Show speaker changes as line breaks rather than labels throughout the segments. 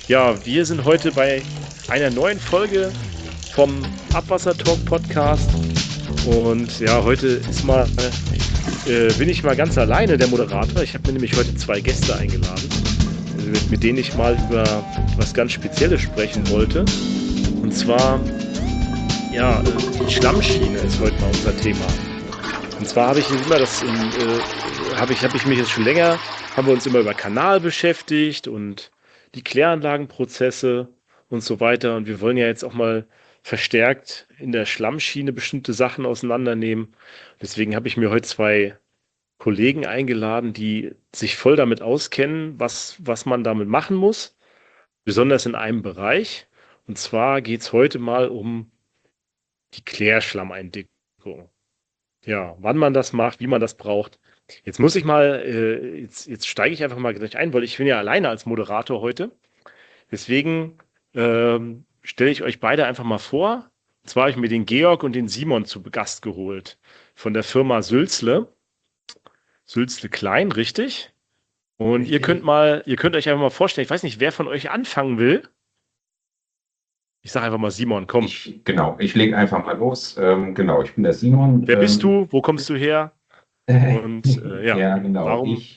Ja, wir sind heute bei einer neuen Folge vom Abwassertalk Podcast und ja, heute bin ich mal ganz alleine der Moderator. Ich habe mir nämlich heute zwei Gäste eingeladen, mit denen ich mal über was ganz Spezielles sprechen wollte. Und zwar, ja, die Schlammschiene ist heute mal unser Thema. Und zwar habe ich immer habe ich mich jetzt schon länger, haben wir uns immer über Kanal beschäftigt und die Kläranlagenprozesse und so weiter. Und wir wollen ja jetzt auch mal verstärkt in der Schlammschiene bestimmte Sachen auseinandernehmen. Deswegen habe ich mir heute zwei Kollegen eingeladen, die sich voll damit auskennen, was man damit machen muss, besonders in einem Bereich. Und zwar geht es heute mal um die Klärschlammeindickung. Ja, wann man das macht, wie man das braucht. Jetzt muss ich mal, jetzt steige ich einfach mal gleich ein, weil ich bin ja alleine als Moderator heute. Deswegen stelle ich euch beide einfach mal vor. Und zwar habe ich mir den Georg und den Simon zu Gast geholt von der Firma Sülzle. Sülzle Klein, richtig? Und
Richtig.
ihr könnt euch einfach mal vorstellen, ich weiß nicht, wer von euch anfangen will. Ich sage einfach mal Simon, komm.
Ich lege einfach mal los. Genau, ich bin der Simon.
Wer bist du? Wo kommst du her? Und ja,
Ja, genau.
warum?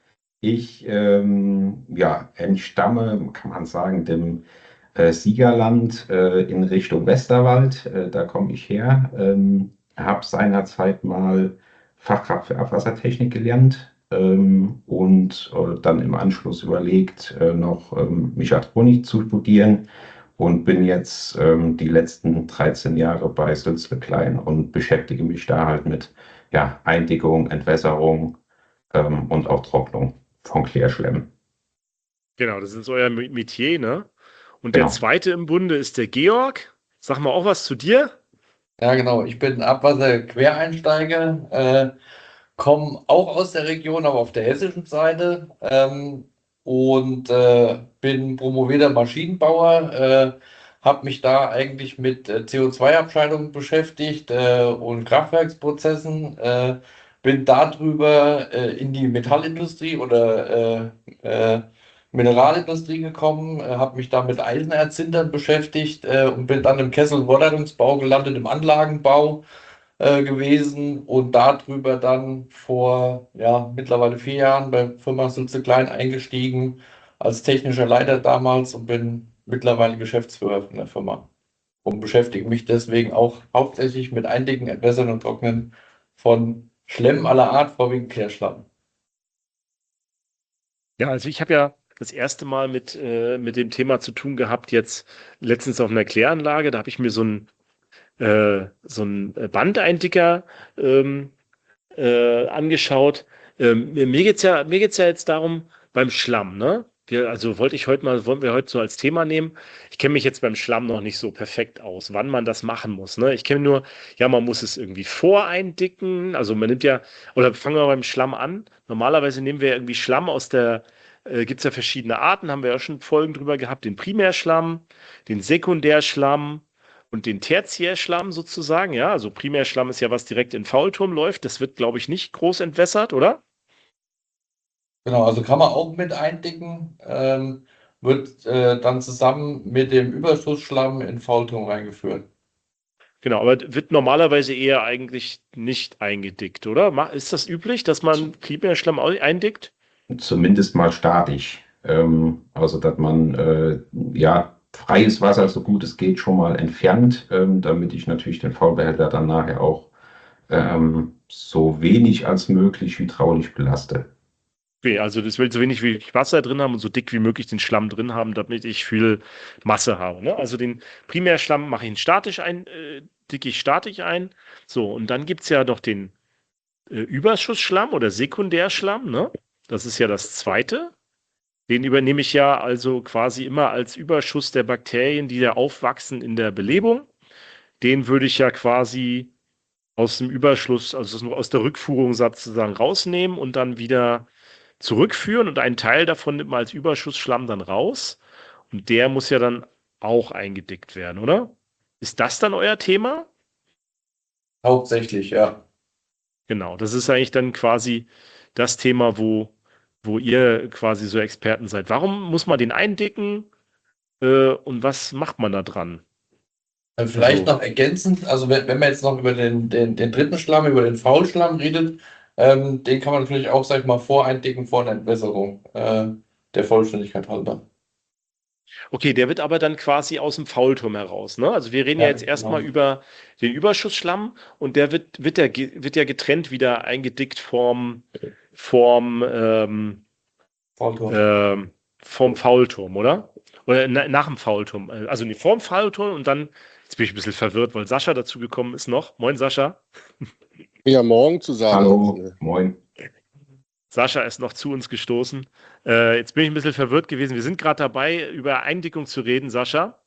Ich entstamme, kann man sagen, dem Siegerland in Richtung Westerwald. Da komme ich her. Habe seinerzeit mal Fachkraft für Abwassertechnik gelernt und dann im Anschluss überlegt, noch Mechatronik zu studieren und bin jetzt die letzten 13 Jahre bei Sülzle Klein und beschäftige mich da halt mit Eindickung, Entwässerung und auch Trocknung von Klärschlemmen.
Genau, das ist euer Metier, ne? Und der
Genau.
zweite im Bunde ist der Georg. Sag mal auch was zu dir.
Ja, genau. Ich bin Abwasser-Quereinsteiger, komme auch aus der Region, aber auf der hessischen Seite und bin promovierter Maschinenbauer, habe mich da eigentlich mit CO2-Abscheidung beschäftigt und Kraftwerksprozessen, bin darüber in die Metallindustrie oder Mineralindustrie gekommen, habe mich da mit Eisenerzintern beschäftigt und bin dann im Kesselwollerungsbau gelandet, im Anlagenbau gewesen und darüber dann vor mittlerweile 4 Jahren bei Firma Sulze Klein eingestiegen als technischer Leiter damals und bin mittlerweile Geschäftsführer von der Firma und beschäftige mich deswegen auch hauptsächlich mit Eindicken, Entwässern und Trocknen von Schlemm aller Art, vorwiegend Klärschlamm.
Ja, also ich habe ja das erste Mal mit dem Thema zu tun gehabt, jetzt letztens auf einer Kläranlage. Da habe ich mir so ein Bandeindicker angeschaut. Mir geht's ja jetzt darum, beim Schlamm, ne? Also wollen wir heute so als Thema nehmen. Ich kenne mich jetzt beim Schlamm noch nicht so perfekt aus, wann man das machen muss, ne? Ich kenne nur, ja, man muss es irgendwie voreindicken. Also man nimmt ja, oder fangen wir beim Schlamm an. Normalerweise nehmen wir ja irgendwie Schlamm gibt es ja verschiedene Arten, haben wir ja schon Folgen drüber gehabt, den Primärschlamm, den Sekundärschlamm und den Tertiärschlamm sozusagen, ja, also Primärschlamm ist ja, was direkt in den Faulturm läuft. Das wird, glaube ich, nicht groß entwässert, oder?
Genau, also kann man auch mit eindicken, wird dann zusammen mit dem Überschussschlamm in Faulturm reingeführt.
Genau, aber wird normalerweise eher eigentlich nicht eingedickt, oder? Ist das üblich, dass man Primärschlamm eindickt?
Zumindest mal statisch. Also, dass man freies Wasser, so gut es geht, schon mal entfernt, damit ich natürlich den Faulbehälter dann nachher auch so wenig als möglich hydraulisch belaste.
Okay, also das will so wenig wie Wasser drin haben und so dick wie möglich den Schlamm drin haben, damit ich viel Masse habe. Ne? Also den Primärschlamm mache ich dicke ich statisch ein. So, und dann gibt es ja noch den Überschussschlamm oder Sekundärschlamm, ne? Das ist ja das zweite. Den übernehme ich ja also quasi immer als Überschuss der Bakterien, die da aufwachsen in der Belebung. Den würde ich ja quasi aus dem Überschluss, also aus der Rückführung sozusagen rausnehmen und dann wieder zurückführen und einen Teil davon nimmt man als Überschussschlamm dann raus und der muss ja dann auch eingedickt werden, oder? Ist das dann euer Thema?
Hauptsächlich, ja.
Genau, das ist eigentlich dann quasi das Thema, wo ihr quasi so Experten seid. Warum muss man den eindicken? Und was macht man da dran?
Vielleicht
Also,
noch ergänzend, also wenn man jetzt noch über den dritten Schlamm, über den Faulschlamm redet, den kann man natürlich auch, sag ich mal, voreindicken vor einer Entwässerung, der Vollständigkeit halber.
okay, der wird aber dann quasi aus dem Faulturm heraus, ne? Also wir reden ja
Ja,
jetzt erstmal
genau.
über den Überschussschlamm und der wird ja getrennt wieder eingedickt vorm,
Faulturm.
ähm, vorm Faulturm, oder? Oder nach dem Faulturm. Also nee, vorm Faulturm und dann, jetzt bin ich ein bisschen verwirrt, weil Sascha dazu gekommen ist noch. Moin Sascha.
Ja, morgen zusammen.
Hallo, moin.
Sascha ist noch zu uns gestoßen. Jetzt bin ich ein bisschen verwirrt gewesen. Wir sind gerade dabei, über Eindickung zu reden, Sascha.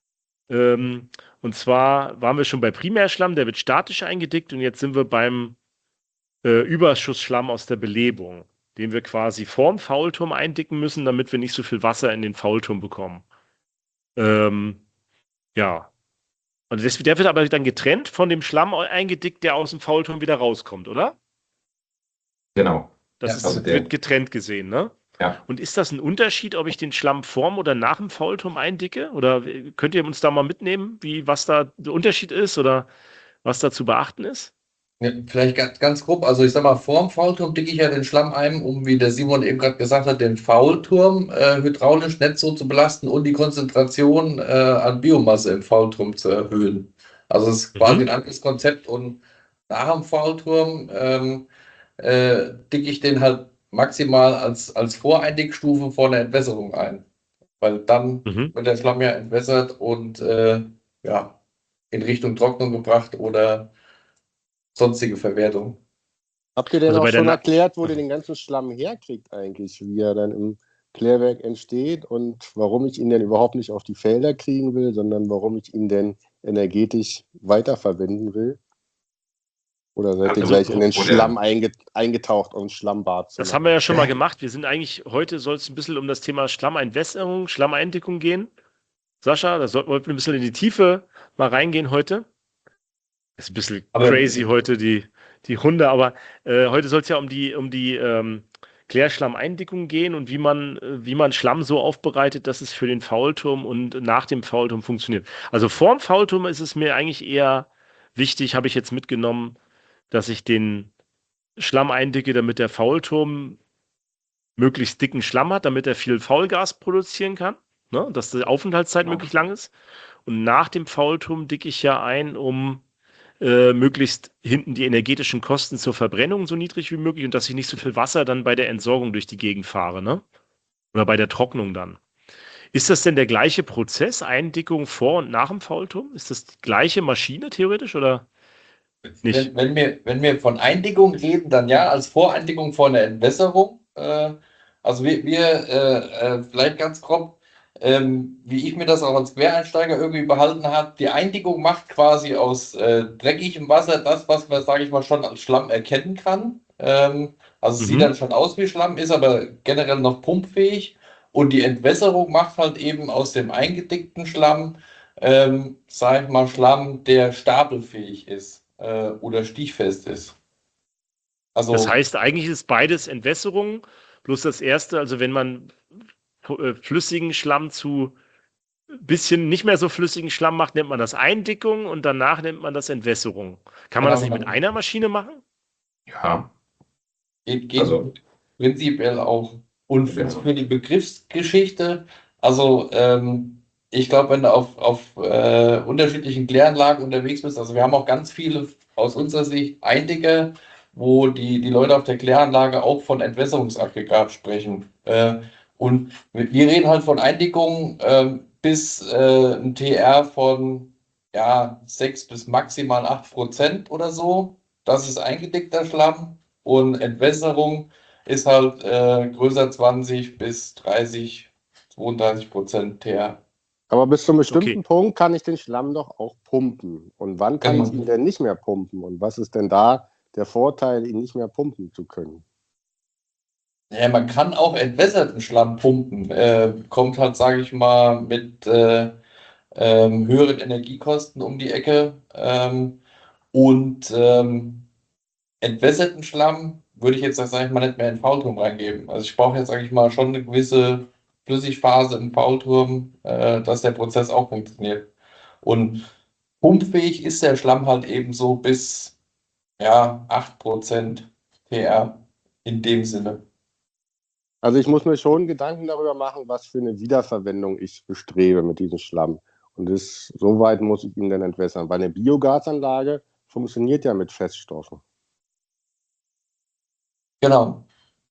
Und zwar waren wir schon bei Primärschlamm, der wird statisch eingedickt und jetzt sind wir beim Überschussschlamm aus der Belebung, den wir quasi vorm Faulturm eindicken müssen, damit wir nicht so viel Wasser in den Faulturm bekommen. Ähm, ja. Und der wird aber dann getrennt von dem Schlamm eingedickt, der aus dem Faulturm wieder rauskommt, oder?
Genau.
Ja,
Also
Wird getrennt gesehen, ne?
ja,
Und ist das ein Unterschied, ob ich den Schlamm vorm oder nach dem Faulturm eindicke? Oder könnt ihr uns da mal mitnehmen, was da der Unterschied ist oder was da zu beachten ist?
ja, vielleicht ganz grob, also ich sag mal, vorm Faulturm dicke ich ja den Schlamm ein, um, wie der Simon eben gerade gesagt hat, den Faulturm hydraulisch nicht so zu belasten und die Konzentration an Biomasse im Faulturm zu erhöhen. Also es ist quasi
Mhm.
ein anderes Konzept und nach dem Faulturm dicke ich den halt maximal als Voreindigstufe vor der Entwässerung ein, weil dann
Mhm.
wird der Schlamm ja entwässert und ja, in Richtung Trocknung gebracht oder sonstige Verwertung.
Habt ihr denn
Also
auch
bei der
schon
Na
erklärt, wo ihr den ganzen Schlamm herkriegt eigentlich, wie er dann im Klärwerk entsteht und warum ich ihn denn überhaupt nicht auf die Felder kriegen will, sondern warum ich ihn denn energetisch weiterverwenden will? Oder seid ihr
also
gleich in den
wo
Schlamm
der,
eingetaucht, um ein Schlammbad zu
Das haben wir
machen?
ja schon mal gemacht. Wir sind eigentlich, heute soll es ein bisschen um das Thema Schlammeinwässerung, Schlammeindickung gehen. Sascha, wollten wir ein bisschen in die Tiefe mal reingehen heute. Ist ein bisschen
Aber
crazy heute, die Hunde, aber heute soll es ja um die Klärschlammeindickung gehen und wie man Schlamm so aufbereitet, dass es für den Faulturm und nach dem Faulturm funktioniert. Also vorm Faulturm ist es mir eigentlich eher wichtig, habe ich jetzt mitgenommen, dass ich den Schlamm eindicke, damit der Faulturm möglichst dicken Schlamm hat, damit er viel Faulgas produzieren kann, ne? Dass die Aufenthaltszeit
genau.
möglichst lang ist. Und nach dem Faulturm dicke ich ja ein, um möglichst hinten die energetischen Kosten zur Verbrennung so niedrig wie möglich und dass ich nicht so viel Wasser dann bei der Entsorgung durch die Gegend fahre, ne? Oder bei der Trocknung dann. Ist das denn der gleiche Prozess, Eindickung vor und nach dem Faulturm? Ist das die gleiche Maschine theoretisch oder nicht?
wenn wir von Eindickung reden, dann ja, als Voreindickung vor einer Entwässerung. Also vielleicht ganz grob, wie ich mir das auch als Quereinsteiger irgendwie behalten habe, die Eindickung macht quasi aus dreckigem Wasser das, was man, sage ich mal, schon als Schlamm erkennen kann. Also es sieht
Mhm.
dann schon aus wie Schlamm, ist aber generell noch pumpfähig. Und die Entwässerung macht halt eben aus dem eingedickten Schlamm sag ich mal, Schlamm, der stapelfähig ist oder stichfest ist.
Das
Also,
heißt, eigentlich ist beides Entwässerung, bloß das erste, also wenn man flüssigen Schlamm zu bisschen nicht mehr so flüssigen Schlamm macht, nennt man das Eindickung und danach nennt man das Entwässerung. Kann man das
genau,
nicht mit einer Maschine machen?
Ja,
geht
also
prinzipiell auch. Und
genau.
für die Begriffsgeschichte, also ich glaube, wenn du auf unterschiedlichen Kläranlagen unterwegs bist, also wir haben auch ganz viele aus unserer Sicht Eindicker, wo die Leute auf der Kläranlage auch von Entwässerungsaggregat sprechen. Und wir reden halt von Eindickungen bis ein TR von ja, 6 bis maximal 8% oder so. Das ist eingedickter Schlamm. Und Entwässerung ist halt größer 20 bis 30, 32% TR.
Aber bis zu einem bestimmten
Okay.
Punkt kann ich den Schlamm doch auch pumpen. Und wann kann ich ihn
Genau.
denn nicht mehr pumpen? Und was ist denn da der Vorteil, ihn nicht mehr pumpen zu können?
Ja, man kann auch entwässerten Schlamm pumpen. Kommt halt, sage ich mal, mit höheren Energiekosten um die Ecke. Und entwässerten Schlamm würde ich jetzt, sage ich mal, nicht mehr in den Faulturm reingeben. Also ich brauche jetzt, sage ich mal, schon eine gewisse Flüssigphase im Faulturm, dass der Prozess auch funktioniert. Und pumpfähig ist der Schlamm halt eben so bis 8% TR in dem Sinne.
Also ich muss mir schon Gedanken darüber machen, was für eine Wiederverwendung ich bestrebe mit diesem Schlamm. Und so weit muss ich ihn dann entwässern. Weil eine Biogasanlage funktioniert ja mit Feststoffen.
Genau.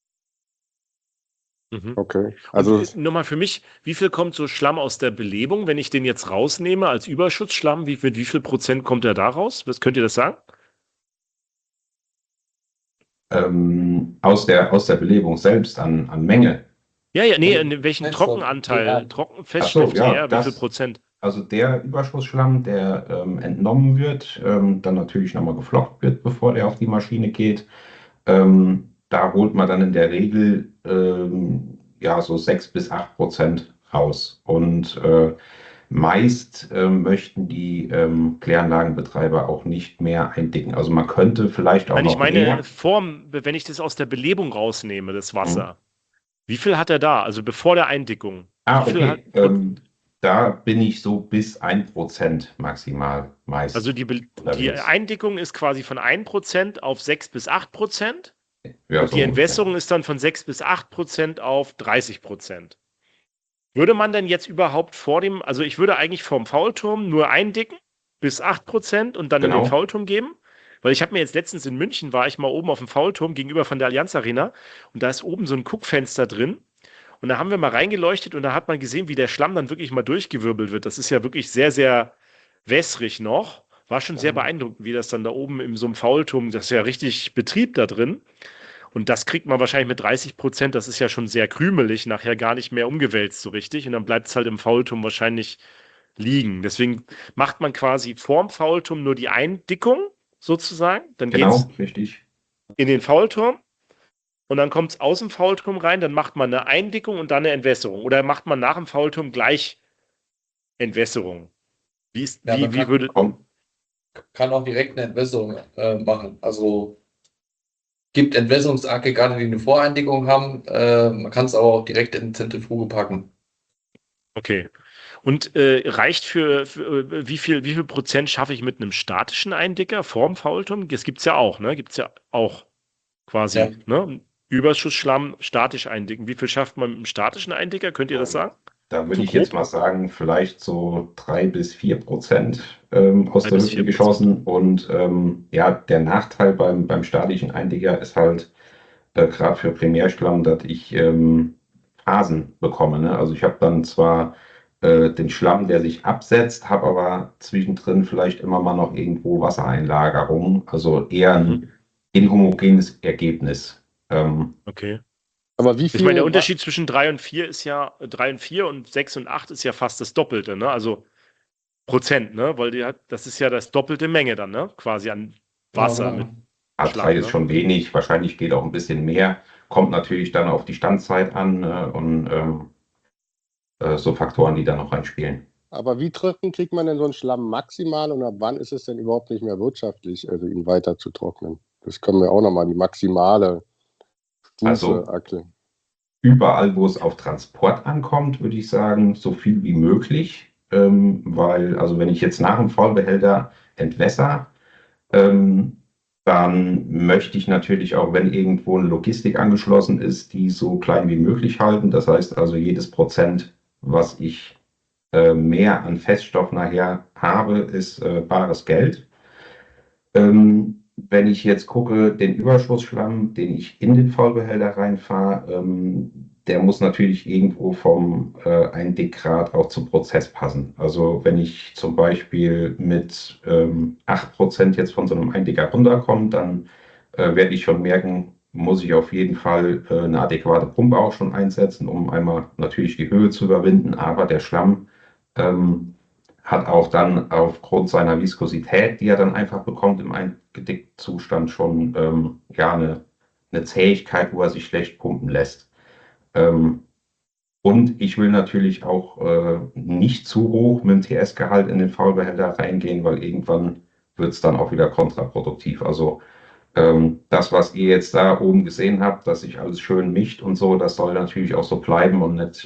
Mhm.
Okay. Also
Und nur mal für mich, wie viel kommt so Schlamm aus der Belebung, wenn ich den jetzt rausnehme als Überschussschlamm? Mit wie viel Prozent kommt er da raus? Könnt ihr das sagen?
Aus der Belebung selbst an Menge.
Ja, nee, in welchen
Feststoff,
Trockenanteil,
TR.
Feststoff,
Ach so, ja,
TR, wie viel Prozent?
also der Überschussschlamm, der entnommen wird, dann natürlich nochmal geflockt wird, bevor der auf die Maschine geht. Da holt man dann in der Regel so 6 bis 8% raus. Und meist möchten die Kläranlagenbetreiber auch nicht mehr eindicken. Also man könnte vielleicht auch
Nein, ich
noch mehr.
meine, wenn ich das aus der Belebung rausnehme, das
Mhm.
Wasser, wie viel hat er da? Also bevor der Eindickung. Wie viel
Okay. Da bin ich so bis 1% maximal meist
Also die
unterwegs.
Eindickung ist quasi von 1% auf 6 bis 8%.
Ja,
Und
so
die
ungefähr.
Entwässerung ist dann von 6 bis 8% auf 30%. Würde man denn jetzt überhaupt also ich würde eigentlich vorm Faulturm nur eindicken bis 8% und dann in den
Genau.
Faulturm geben? Weil ich habe mir jetzt letztens in München, war ich mal oben auf dem Faulturm gegenüber von der Allianz Arena und da ist oben so ein Guckfenster drin und da haben wir mal reingeleuchtet und da hat man gesehen, wie der Schlamm dann wirklich mal durchgewirbelt wird. Das ist ja wirklich sehr, sehr wässrig noch. War schon sehr beeindruckend, wie das dann da oben in so einem Faulturm, das ist ja richtig Betrieb da drin. Und das kriegt man wahrscheinlich mit 30%, das ist ja schon sehr krümelig, nachher gar nicht mehr umgewälzt so richtig. Und dann bleibt es halt im Faulturm wahrscheinlich liegen. Deswegen macht man quasi vorm Faulturm nur die Eindickung sozusagen. Dann geht es
Genau, richtig.
in den Faulturm und dann kommt es aus dem Faulturm rein. Dann macht man eine Eindickung und dann eine Entwässerung. Oder macht man nach dem Faulturm gleich Entwässerung?
Man
Wie würde.
kann auch direkt eine Entwässerung machen. Also gibt Entwässerungsaggregate, die eine Voreindickung haben. Man kann es aber auch direkt in Zentrifuge packen.
Okay. Und reicht wie viel Prozent schaffe ich mit einem statischen Eindicker vorm Faulturm? Das gibt es ja auch, ne? Gibt es ja auch quasi,
Ja.
ne? Überschussschlamm statisch eindicken. Wie viel schafft man mit einem statischen Eindicker? Könnt ihr das sagen?
Da würde
So
ich jetzt
grob?
mal sagen, vielleicht so 3 bis 4% aus
3
der
bis
Hüfte
4%.
geschossen. Und der Nachteil beim statischen Eindicker ist halt gerade für Primärschlamm, dass ich Phasen bekomme. Ne? Also ich habe dann zwar den Schlamm, der sich absetzt, habe aber zwischendrin vielleicht immer mal noch irgendwo Wassereinlagerung. Also eher ein inhomogenes Ergebnis.
Okay.
aber wie
Ich meine, der
viel
Unterschied zwischen 3 und 4 ist ja, 3 und 4 und 6 und 8 ist ja fast das Doppelte, ne? Also Prozent, ne? Weil das ist ja das doppelte Menge dann, ne? Quasi an Wasser mit
A3
Schlamm,
ist
ne?
schon wenig, wahrscheinlich geht auch ein bisschen mehr. Kommt natürlich dann auf die Standzeit an und so Faktoren, die da noch reinspielen.
Aber wie trocken kriegt man denn so einen Schlamm maximal und ab wann ist es denn überhaupt nicht mehr wirtschaftlich, also ihn weiter zu trocknen? Das können wir auch nochmal die maximale Stufe
Also
erklären.
überall, wo es auf Transport ankommt, würde ich sagen, so viel wie möglich. Weil, also wenn ich jetzt nach dem Vollbehälter entwässer, ähm, dann möchte ich natürlich auch, wenn irgendwo eine Logistik angeschlossen ist, die so klein wie möglich halten. Das heißt also, jedes Prozent, was ich mehr an Feststoff nachher habe, ist bares Geld. Wenn ich jetzt gucke, den Überschussschlamm, den ich in den Vollbehälter reinfahre, der muss natürlich irgendwo vom Eindickgrad auch zum Prozess passen. Also wenn ich zum Beispiel mit 8% jetzt von so einem Eindicker runterkomme, dann werde ich schon merken, muss ich auf jeden Fall eine adäquate Pumpe auch schon einsetzen, um einmal natürlich die Höhe zu überwinden, aber der Schlamm hat auch dann aufgrund seiner Viskosität, die er dann einfach bekommt im eingedickten Zustand, schon eine Zähigkeit, wo er sich schlecht pumpen lässt. Und ich will natürlich auch nicht zu hoch mit dem TS-Gehalt in den Faulbehälter reingehen, weil irgendwann wird es dann auch wieder kontraproduktiv. Also Das, was ihr jetzt da oben gesehen habt, dass sich alles schön mischt und so, das soll natürlich auch so bleiben und nicht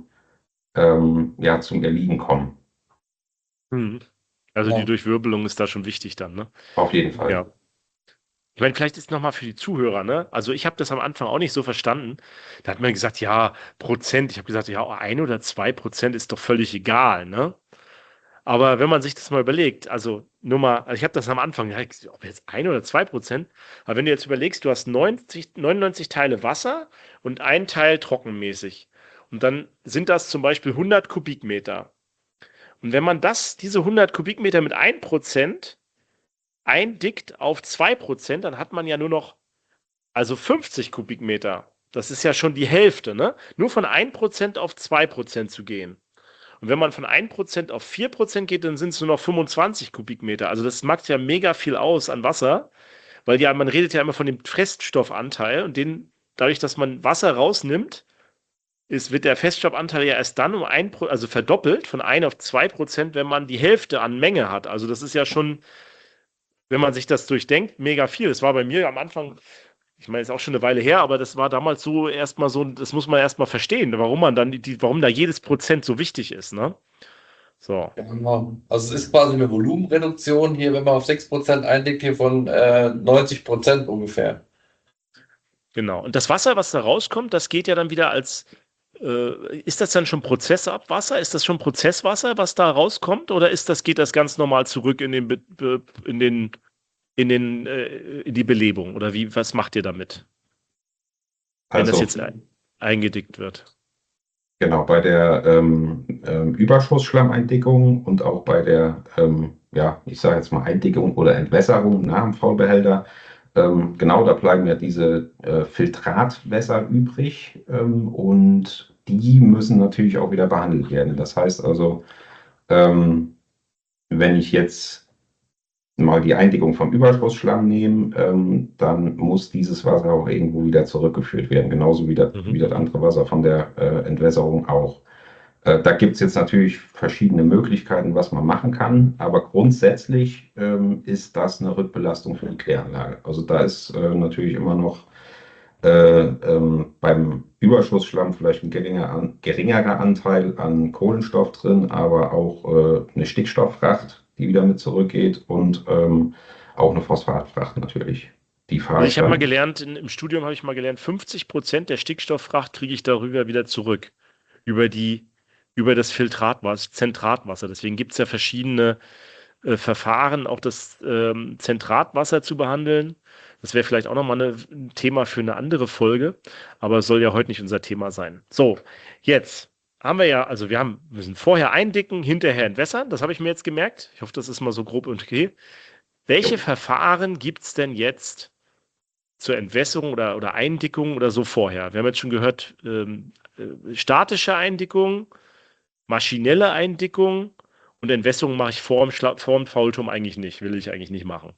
ja, zum Erliegen kommen.
Mhm. Also die
Ja.
Durchwirbelung ist da schon wichtig dann, ne?
Auf jeden Fall.
Ja. Ich meine, vielleicht ist nochmal für die Zuhörer, ne? Also ich habe das am Anfang auch nicht so verstanden. Da hat man gesagt, ja, Prozent. Ich habe gesagt, ja, 1 oder 2% ist doch völlig egal, ne? Aber wenn man sich das mal überlegt, also nur mal, also ich habe das am Anfang, ja, ob jetzt 1 oder 2%, aber wenn du jetzt überlegst, du hast 99 Teile Wasser und ein Teil trockenmäßig. Und dann sind das zum Beispiel 100 Kubikmeter. Und wenn man diese 100 Kubikmeter mit 1% eindickt auf 2%, dann hat man ja nur noch, also 50 Kubikmeter. Das ist ja schon die Hälfte, ne? Nur von 1% auf 2% zu gehen. Und wenn man von 1% auf 4% geht, dann sind es nur noch 25 Kubikmeter. Also das macht ja mega viel aus an Wasser, weil ja, man redet ja immer von dem Feststoffanteil und dadurch, dass man Wasser rausnimmt, wird der Feststoffanteil ja erst dann also verdoppelt von 1 auf 2%, wenn man die Hälfte an Menge hat. Also das ist ja schon, wenn man sich das durchdenkt, mega viel. Das war bei mir am Anfang, ich meine, ist auch schon eine Weile her, aber das war damals so erstmal so, das muss man erstmal verstehen, warum man dann warum da jedes Prozent so wichtig ist, ne? So.
Ja, genau. Also es ist quasi eine Volumenreduktion hier, wenn man auf 6% einlegt, hier von 90% ungefähr.
Genau. Und das Wasser, was da rauskommt, das geht ja dann wieder ist das dann schon Prozessabwasser? Ist das schon Prozesswasser, was da rauskommt? Oder geht das ganz normal zurück in die Belebung? Oder was macht ihr damit, wenn das
Also
jetzt eingedickt wird?
genau, bei der Überschussschlammeindickung und auch bei der, ja, ich sage jetzt mal Eindickung oder Entwässerung nach dem Faulbehälter, genau, da bleiben ja diese Filtratwässer übrig und die müssen natürlich auch wieder behandelt werden. Das heißt also, ähm, wenn ich jetzt mal die Eindickung vom Überschussschlamm nehme, dann muss dieses Wasser auch irgendwo wieder zurückgeführt werden, genauso
Mhm.
wie das andere Wasser von der Entwässerung auch. Da gibt es jetzt natürlich verschiedene Möglichkeiten, was man machen kann, aber grundsätzlich ist das eine Rückbelastung für die Kläranlage. Also da ist natürlich immer noch beim Überschussschlamm vielleicht ein geringerer Anteil an Kohlenstoff drin, aber auch eine Stickstofffracht, die wieder mit zurückgeht und auch eine Phosphatfracht natürlich. Die fahre
Also
ich
ich habe mal
dann.
gelernt, im Studium habe ich mal gelernt, 50% der Stickstofffracht kriege ich darüber wieder zurück. Über über das Filtratwasser, Zentratwasser. Deswegen gibt es ja verschiedene Verfahren, auch das Zentratwasser zu behandeln. Das wäre vielleicht auch nochmal ein Thema für eine andere Folge, aber es soll ja heute nicht unser Thema sein. So, jetzt haben wir ja, also wir müssen vorher eindicken, hinterher entwässern. Das habe ich mir jetzt gemerkt. Ich hoffe, das ist mal so grob und okay. Welche
Jo.
Verfahren gibt es denn jetzt zur Entwässerung oder Eindickung oder so vorher? Wir haben jetzt schon gehört, statische Eindickung, maschinelle Eindickung und Entwässerung mache ich vor dem Faulturm eigentlich nicht, will ich eigentlich nicht machen.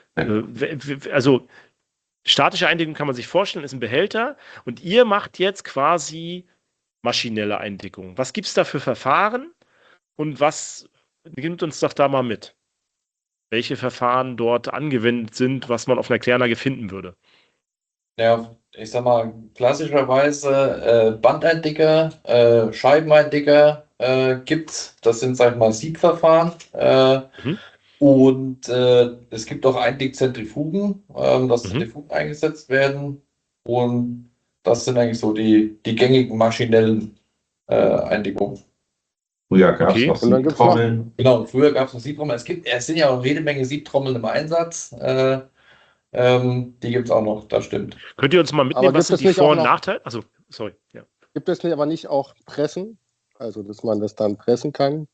Also statische Eindickung kann man sich vorstellen, ist ein Behälter und ihr macht jetzt quasi maschinelle Eindickung. Was gibt es da für Verfahren und nimmt uns doch da mal mit, welche Verfahren dort angewendet sind, was man auf einer Kläranlage finden würde.
Ja, ich sag mal, klassischerweise Bandeindicker, Scheibeneindicker gibt's. Das sind, sag ich mal, Siebverfahren.
Mhm.
Und es gibt auch Eindickzentrifugen, dass
Mhm.
Zentrifugen eingesetzt werden. Und das sind eigentlich so die gängigen maschinellen Eindickungen.
Früher gab es
Okay.
noch
Und dann gibt es noch,
Siebtrommeln.
Genau, früher gab es noch Siebtrommeln. Es sind ja auch jede Menge Siebtrommeln im Einsatz. Die gibt es auch noch, das stimmt.
Könnt ihr uns mal mitnehmen,
aber
was
gibt
sind
es
die
nicht
Vor-
auch
und
noch,
Nachteile? Also, sorry, ja.
gibt es nicht aber nicht auch Pressen? Also, dass man das dann pressen kann?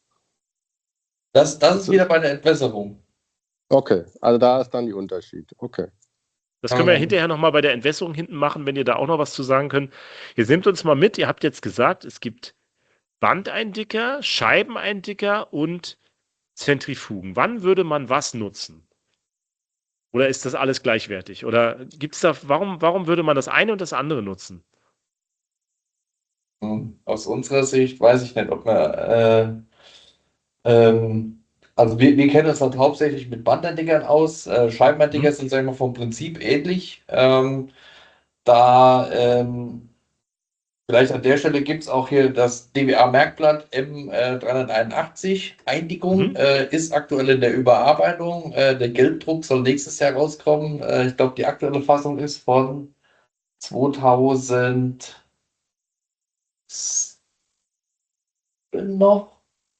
Das
Ist
ist wieder
es?
bei der Entwässerung.
Okay, also da ist dann die Unterschied. Okay.
Das können wir ja hinterher nochmal bei der Entwässerung hinten machen, wenn ihr da auch noch was zu sagen könnt. Ihr nehmt uns mal mit, ihr habt jetzt gesagt, es gibt Bandeindicker, Scheibeneindicker und Zentrifugen. Wann würde man was nutzen? Oder ist das alles gleichwertig? Oder gibt es warum würde man das eine und das andere nutzen?
Aus unserer Sicht weiß ich nicht, ob man ähm, Also wir kennen uns halt hauptsächlich mit Bandandickern aus. Scheibenandicker
Mhm.
sind, sagen wir mal, vom Prinzip ähnlich. Da vielleicht an der Stelle gibt es auch hier das DWA-Merkblatt M381. Eindickung
Mhm.
ist aktuell in der Überarbeitung. Der Gelbdruck soll nächstes Jahr rauskommen. Ich glaube, die aktuelle Fassung ist von 2000 noch.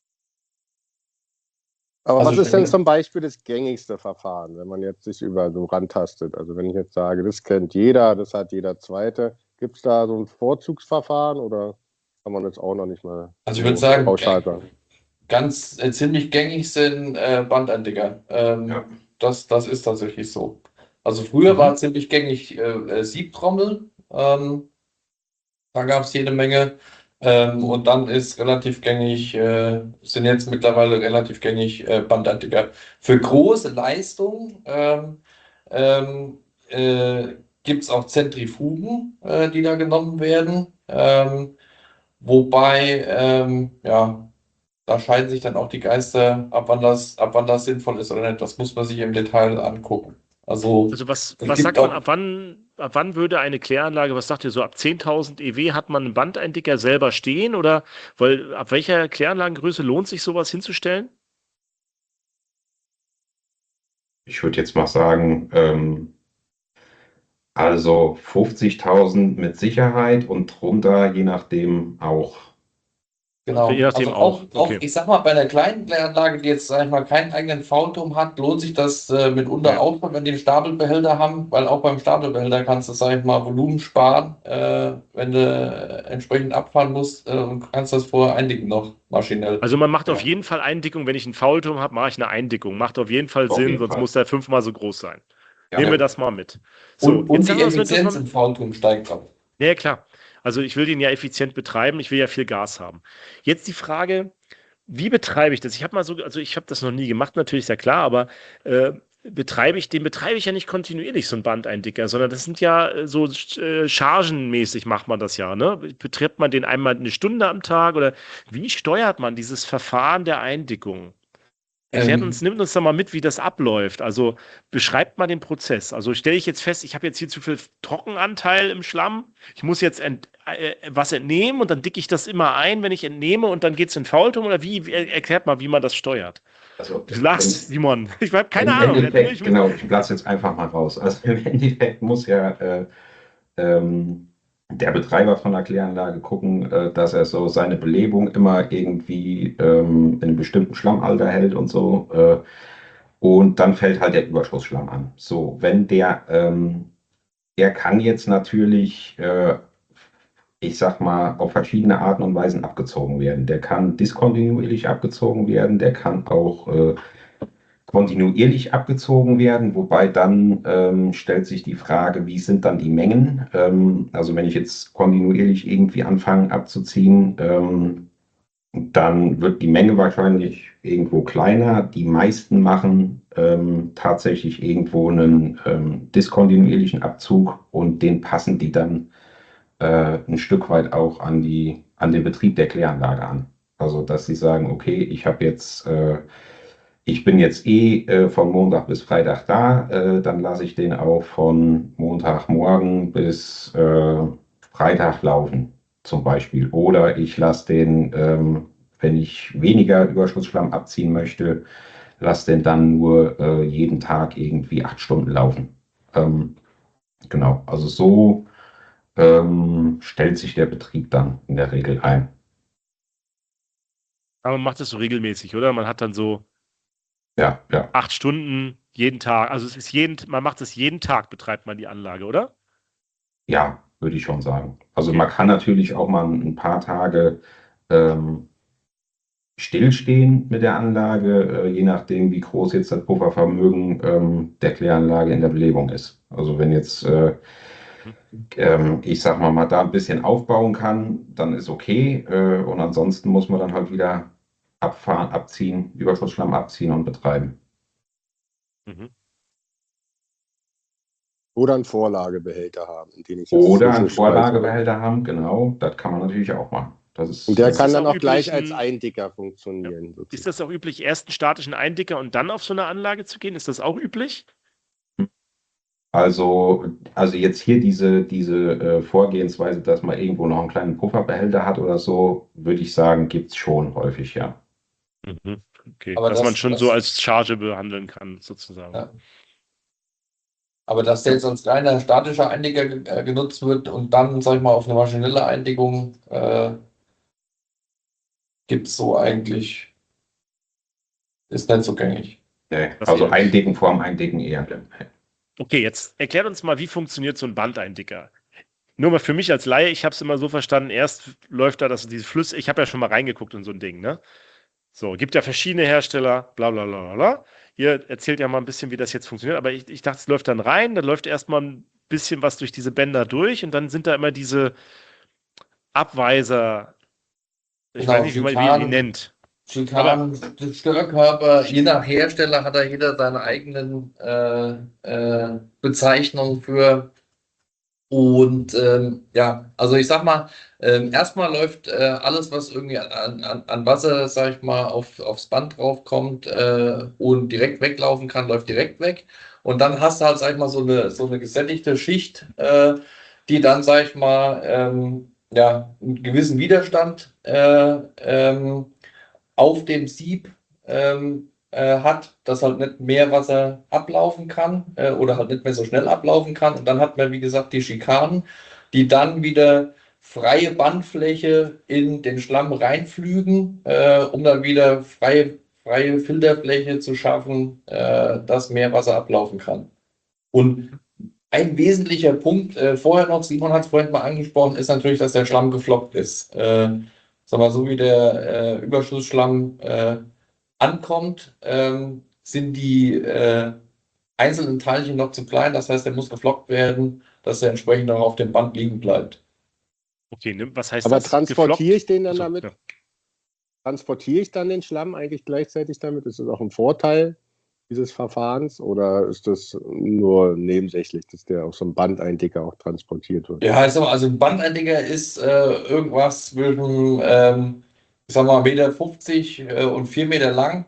Aber
Also
was
ich
ist denn
denke,
zum Beispiel das gängigste Verfahren, wenn man jetzt sich über so rantastet? Also wenn ich jetzt sage, das kennt jeder, das hat jeder Zweite, gibt es da so ein Vorzugsverfahren oder kann man das auch noch nicht mal
also ich würde
so
sagen,
pauschal sagen?
ganz ziemlich gängig sind Bandandicker.
Ja.
Das ist tatsächlich so. Also früher war
Mhm.
ziemlich gängig Siebtrommel. Da gab es jede Menge. Und dann ist relativ gängig, sind jetzt mittlerweile relativ gängig Bandandicker. Für große Leistung gibt es auch Zentrifugen, die da genommen werden. Wobei, ja, da scheiden sich dann auch die Geister, ab wann das sinnvoll ist oder nicht. Das muss man sich im Detail angucken. Also
Also was,
es
was
gibt
sagt man,
auch,
ab wann würde eine Kläranlage, was sagt ihr so, ab 10.000 EW hat man einen Bandeindicker selber stehen oder weil ab welcher Kläranlagengröße lohnt sich sowas hinzustellen?
Ich würde jetzt mal sagen, also 50.000 mit Sicherheit und drunter je nachdem auch.
Je
genau,
nachdem
also
auch.
auch,
Okay.
ich sag mal, bei einer kleinen Kläranlage, die jetzt, sag ich mal, keinen eigenen V-Turm hat, lohnt sich das mitunter
Ja.
auch, wenn die einen Stapelbehälter haben, weil auch beim Stapelbehälter kannst du, sag ich mal, Volumen sparen, wenn du entsprechend abfahren musst und kannst das vorher eindicken noch maschinell.
Also man macht auf
Ja,
jeden Fall Eindickung. Wenn ich einen Faulturm habe, mache ich eine Eindickung. Macht auf jeden Fall
auf
Sinn,
jeden
sonst
Fall.
muss der fünfmal so groß sein.
Ja,
Nehmen wir
Ja.
das mal mit. So,
Und
jetzt sagen
die
wir, was wir
Effizienz
interessant.
im V-Turm steigt ab.
Ja, ja, klar. Also ich will den ja effizient betreiben. Ich will ja viel Gas haben. Jetzt die Frage, wie betreibe ich das? Ich habe mal so, also ich habe das noch nie gemacht, natürlich, ist ja klar, aber den betreibe ich ja nicht kontinuierlich, so ein Bandeindicker, sondern das sind ja so chargenmäßig macht man das ja, ne? Betreibt man den einmal eine Stunde am Tag oder wie steuert man dieses Verfahren der Eindickung?
Ähm,
Nimmt uns da mal mit, wie das abläuft. Also beschreibt mal den Prozess. Also stelle ich jetzt fest, ich habe jetzt hier zu viel Trockenanteil im Schlamm. Ich muss jetzt was entnehmen und dann dicke ich das immer ein, wenn ich entnehme und dann geht es in Faultum oder erklärt mal, wie man das steuert.
also
Du lachst,
wenn's,
Simon. Ich habe keine
im
Ahnung.
Endeffekt, genau, ich lasse jetzt einfach mal raus. Also im Endeffekt muss ja ähm, der Betreiber von der Kläranlage gucken, dass er so seine Belebung immer irgendwie in einem bestimmten Schlammalter hält und so. Und dann fällt halt der Überschussschlamm an. So, wenn der kann jetzt natürlich, ich sag mal, auf verschiedene Arten und Weisen abgezogen werden. Der kann diskontinuierlich abgezogen werden, der kann auch kontinuierlich abgezogen werden, wobei dann stellt sich die Frage, wie sind dann die Mengen? Also wenn ich jetzt kontinuierlich irgendwie anfange abzuziehen, dann wird die Menge wahrscheinlich irgendwo kleiner. Die meisten machen tatsächlich irgendwo einen diskontinuierlichen Abzug und den passen die dann ein Stück weit auch an den Betrieb der Kläranlage an. Also dass sie sagen, okay, ich bin jetzt von Montag bis Freitag da, dann lasse ich den auch von Montagmorgen bis Freitag laufen, zum Beispiel. Oder ich lasse den, wenn ich weniger Überschussschlamm abziehen möchte, lasse den dann nur jeden Tag irgendwie 8 Stunden laufen. Ähm, genau, also so stellt sich der Betrieb dann in der Regel ein.
Aber man macht das so regelmäßig, oder? Man hat dann so
Ja, ja,
8 Stunden jeden Tag. Also man macht es jeden Tag, betreibt man die Anlage, oder?
ja, würde ich schon sagen. Also
Okay.
man kann natürlich auch mal ein paar Tage ähm, stillstehen mit der Anlage, je nachdem, wie groß jetzt das Puffervermögen der Kläranlage in der Belebung ist. Also wenn jetzt,
Mhm.
ich sag mal, da ein bisschen aufbauen kann, dann ist okay. Und ansonsten muss man dann halt wieder abfahren, abziehen, Überschussschlamm abziehen und betreiben.
Mhm.
Oder einen Vorlagebehälter haben, in den ich es
Oder einen
zwischenspeise.
Vorlagebehälter haben, genau, das kann man natürlich auch machen. Das ist,
Und der
Ist
kann
das
dann
auch
auch gleich
üblich,
als Eindicker funktionieren.
ist
Sozusagen.
das auch üblich, erst einen statischen Eindicker und dann auf so eine Anlage zu gehen? Ist das auch üblich?
also jetzt hier diese Vorgehensweise, dass man irgendwo noch einen kleinen Pufferbehälter hat oder so, würde ich sagen, gibt es schon häufig, ja.
Mhm. Okay.
Aber
Dass man
das,
schon so
das,
als Charge behandeln kann, sozusagen.
ja. Aber dass der jetzt als reiner statischer Eindicker genutzt wird und dann, sag ich mal, auf eine maschinelle Eindickung gibt es so eigentlich, ist nicht so gängig.
Nee,
Das
also
eher nicht.
Eindicken vorm Eindicken eher.
Okay, jetzt erklärt uns mal, wie funktioniert so ein Bandeindicker? Nur mal für mich als Laie, ich habe es immer so verstanden, erst läuft da diese Flüsse, ich habe ja schon mal reingeguckt in so ein Ding, ne? So, gibt ja verschiedene Hersteller, bla bla bla bla bla. Ihr erzählt ja mal ein bisschen, wie das jetzt funktioniert, aber ich dachte, es läuft dann rein, dann läuft erstmal ein bisschen was durch diese Bänder durch und dann sind da immer diese Abweiser, ich weiß
Genau,
nicht, wie ihr die nennt. Aber
Störkörper, je nach Hersteller hat da jeder seine eigenen Bezeichnungen für. Und ja, also ich sag mal, erstmal läuft alles, was irgendwie an Wasser, sag ich mal, aufs Band draufkommt und direkt weglaufen kann, läuft direkt weg. Und dann hast du halt, sag ich mal, so eine gesättigte Schicht, die dann, sag ich mal, ja, einen gewissen Widerstand auf dem Sieb hat, dass halt nicht mehr Wasser ablaufen kann oder halt nicht mehr so schnell ablaufen kann. Und dann hat man, wie gesagt, die Schikanen, die dann wieder freie Bandfläche in den Schlamm reinflügen, um dann wieder freie Filterfläche zu schaffen, dass mehr Wasser ablaufen kann. Und ein wesentlicher Punkt vorher noch, Simon hat es vorhin mal angesprochen, ist natürlich, dass der Schlamm geflockt ist. Sag mal, so wie der Überschussschlamm ankommt, sind die einzelnen Teilchen noch zu klein. Das heißt, der muss geflockt werden, dass er entsprechend auch auf dem Band liegen bleibt.
okay, was heißt
Aber
das?
transportiere ich den dann
Achso,
damit?
ja.
Transportiere ich dann den Schlamm eigentlich gleichzeitig damit? Ist das auch ein Vorteil dieses Verfahrens oder ist das nur nebensächlich, dass der auf so einem Bandeindicker auch transportiert wird?
Ja, also ein Bandeindicker ist irgendwas zwischen, ich sag mal, 1,50 Meter und 4 Meter lang.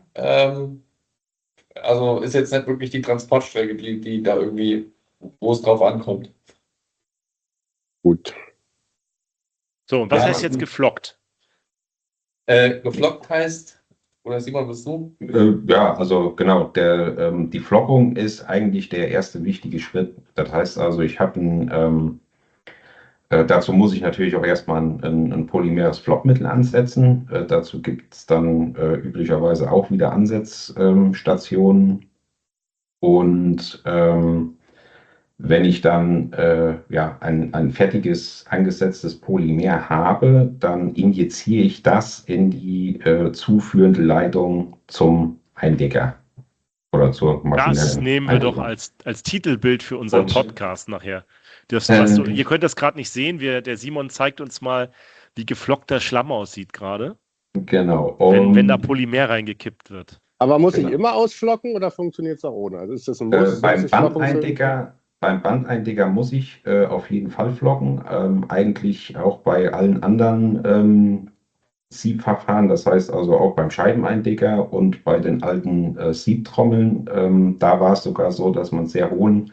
Also ist jetzt nicht wirklich die Transportstrecke, die da irgendwie, wo es drauf ankommt.
Gut.
So, und was
Ja,
heißt jetzt geflockt?
Geflockt heißt, oder Simon, bist du?
Ja, also genau, die Flockung ist eigentlich der erste wichtige Schritt. Das heißt also, ich habe dazu muss ich natürlich auch erstmal ein polymeres Flockmittel ansetzen. Dazu gibt es dann üblicherweise auch wieder Ansetzstationen. Und wenn ich dann ja, ein fertiges angesetztes Polymer habe, dann injiziere ich das in die zuführende Leitung zum Eindicker oder zur
Das
maschinellen
nehmen wir doch
Eindickung.
als Titelbild für unseren
Und
Podcast nachher.
ähm,
Ihr könnt das gerade nicht sehen, der Simon zeigt uns mal, wie geflockter Schlamm aussieht gerade,
genau,
wenn da Polymer reingekippt wird.
Aber muss ich
genau.
immer ausflocken oder funktioniert es auch ohne? Also ist das ein Muss, dass ich Flocken für?
Beim Bandeindicker muss ich auf jeden Fall flocken. Eigentlich auch bei allen anderen Siebverfahren, das heißt also auch beim Scheibeneindicker und bei den alten Siebtrommeln. Da war es sogar so, dass man sehr hohen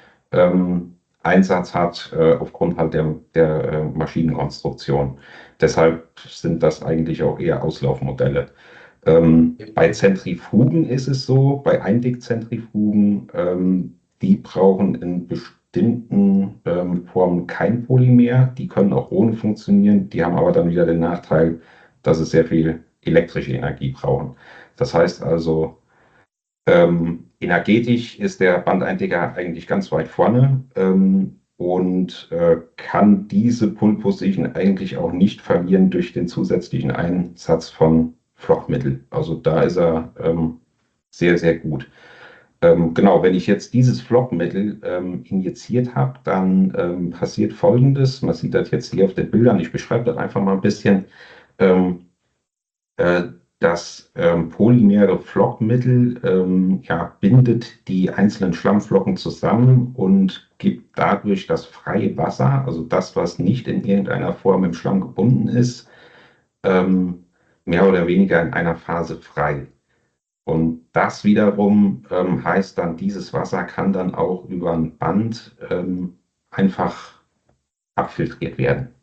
Einsatz hat aufgrund halt der Maschinenkonstruktion. Deshalb sind das eigentlich auch eher Auslaufmodelle. Bei Zentrifugen ist es so, bei Eindickzentrifugen, die brauchen in bestimmten Formen kein Polymer. Die können auch ohne funktionieren. Die haben aber dann wieder den Nachteil, dass sie sehr viel elektrische Energie brauchen. Das heißt also, energetisch ist der Bandeindicker eigentlich ganz weit vorne und kann diese Pole Position eigentlich auch nicht verlieren durch den zusätzlichen Einsatz von Flockmittel. Also da ist er sehr, sehr gut. Genau, wenn ich jetzt dieses Flockmittel injiziert habe, dann passiert Folgendes. Man sieht das jetzt hier auf den Bildern. Ich beschreibe das einfach mal ein bisschen. Ähm, äh, Das polymere Flockmittel ja, bindet die einzelnen Schlammflocken zusammen und gibt dadurch das freie Wasser, also das, was nicht in irgendeiner Form im Schlamm gebunden ist, mehr oder weniger in einer Phase frei. Und das wiederum heißt dann, dieses Wasser kann dann auch über ein Band einfach abfiltriert werden.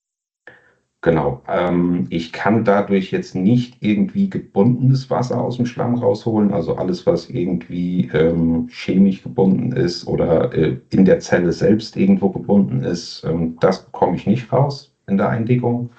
Genau. Ich kann dadurch jetzt nicht irgendwie gebundenes Wasser aus dem Schlamm rausholen, also alles, was irgendwie chemisch gebunden ist oder in der Zelle selbst irgendwo gebunden ist, das bekomme ich nicht raus in der Eindickung.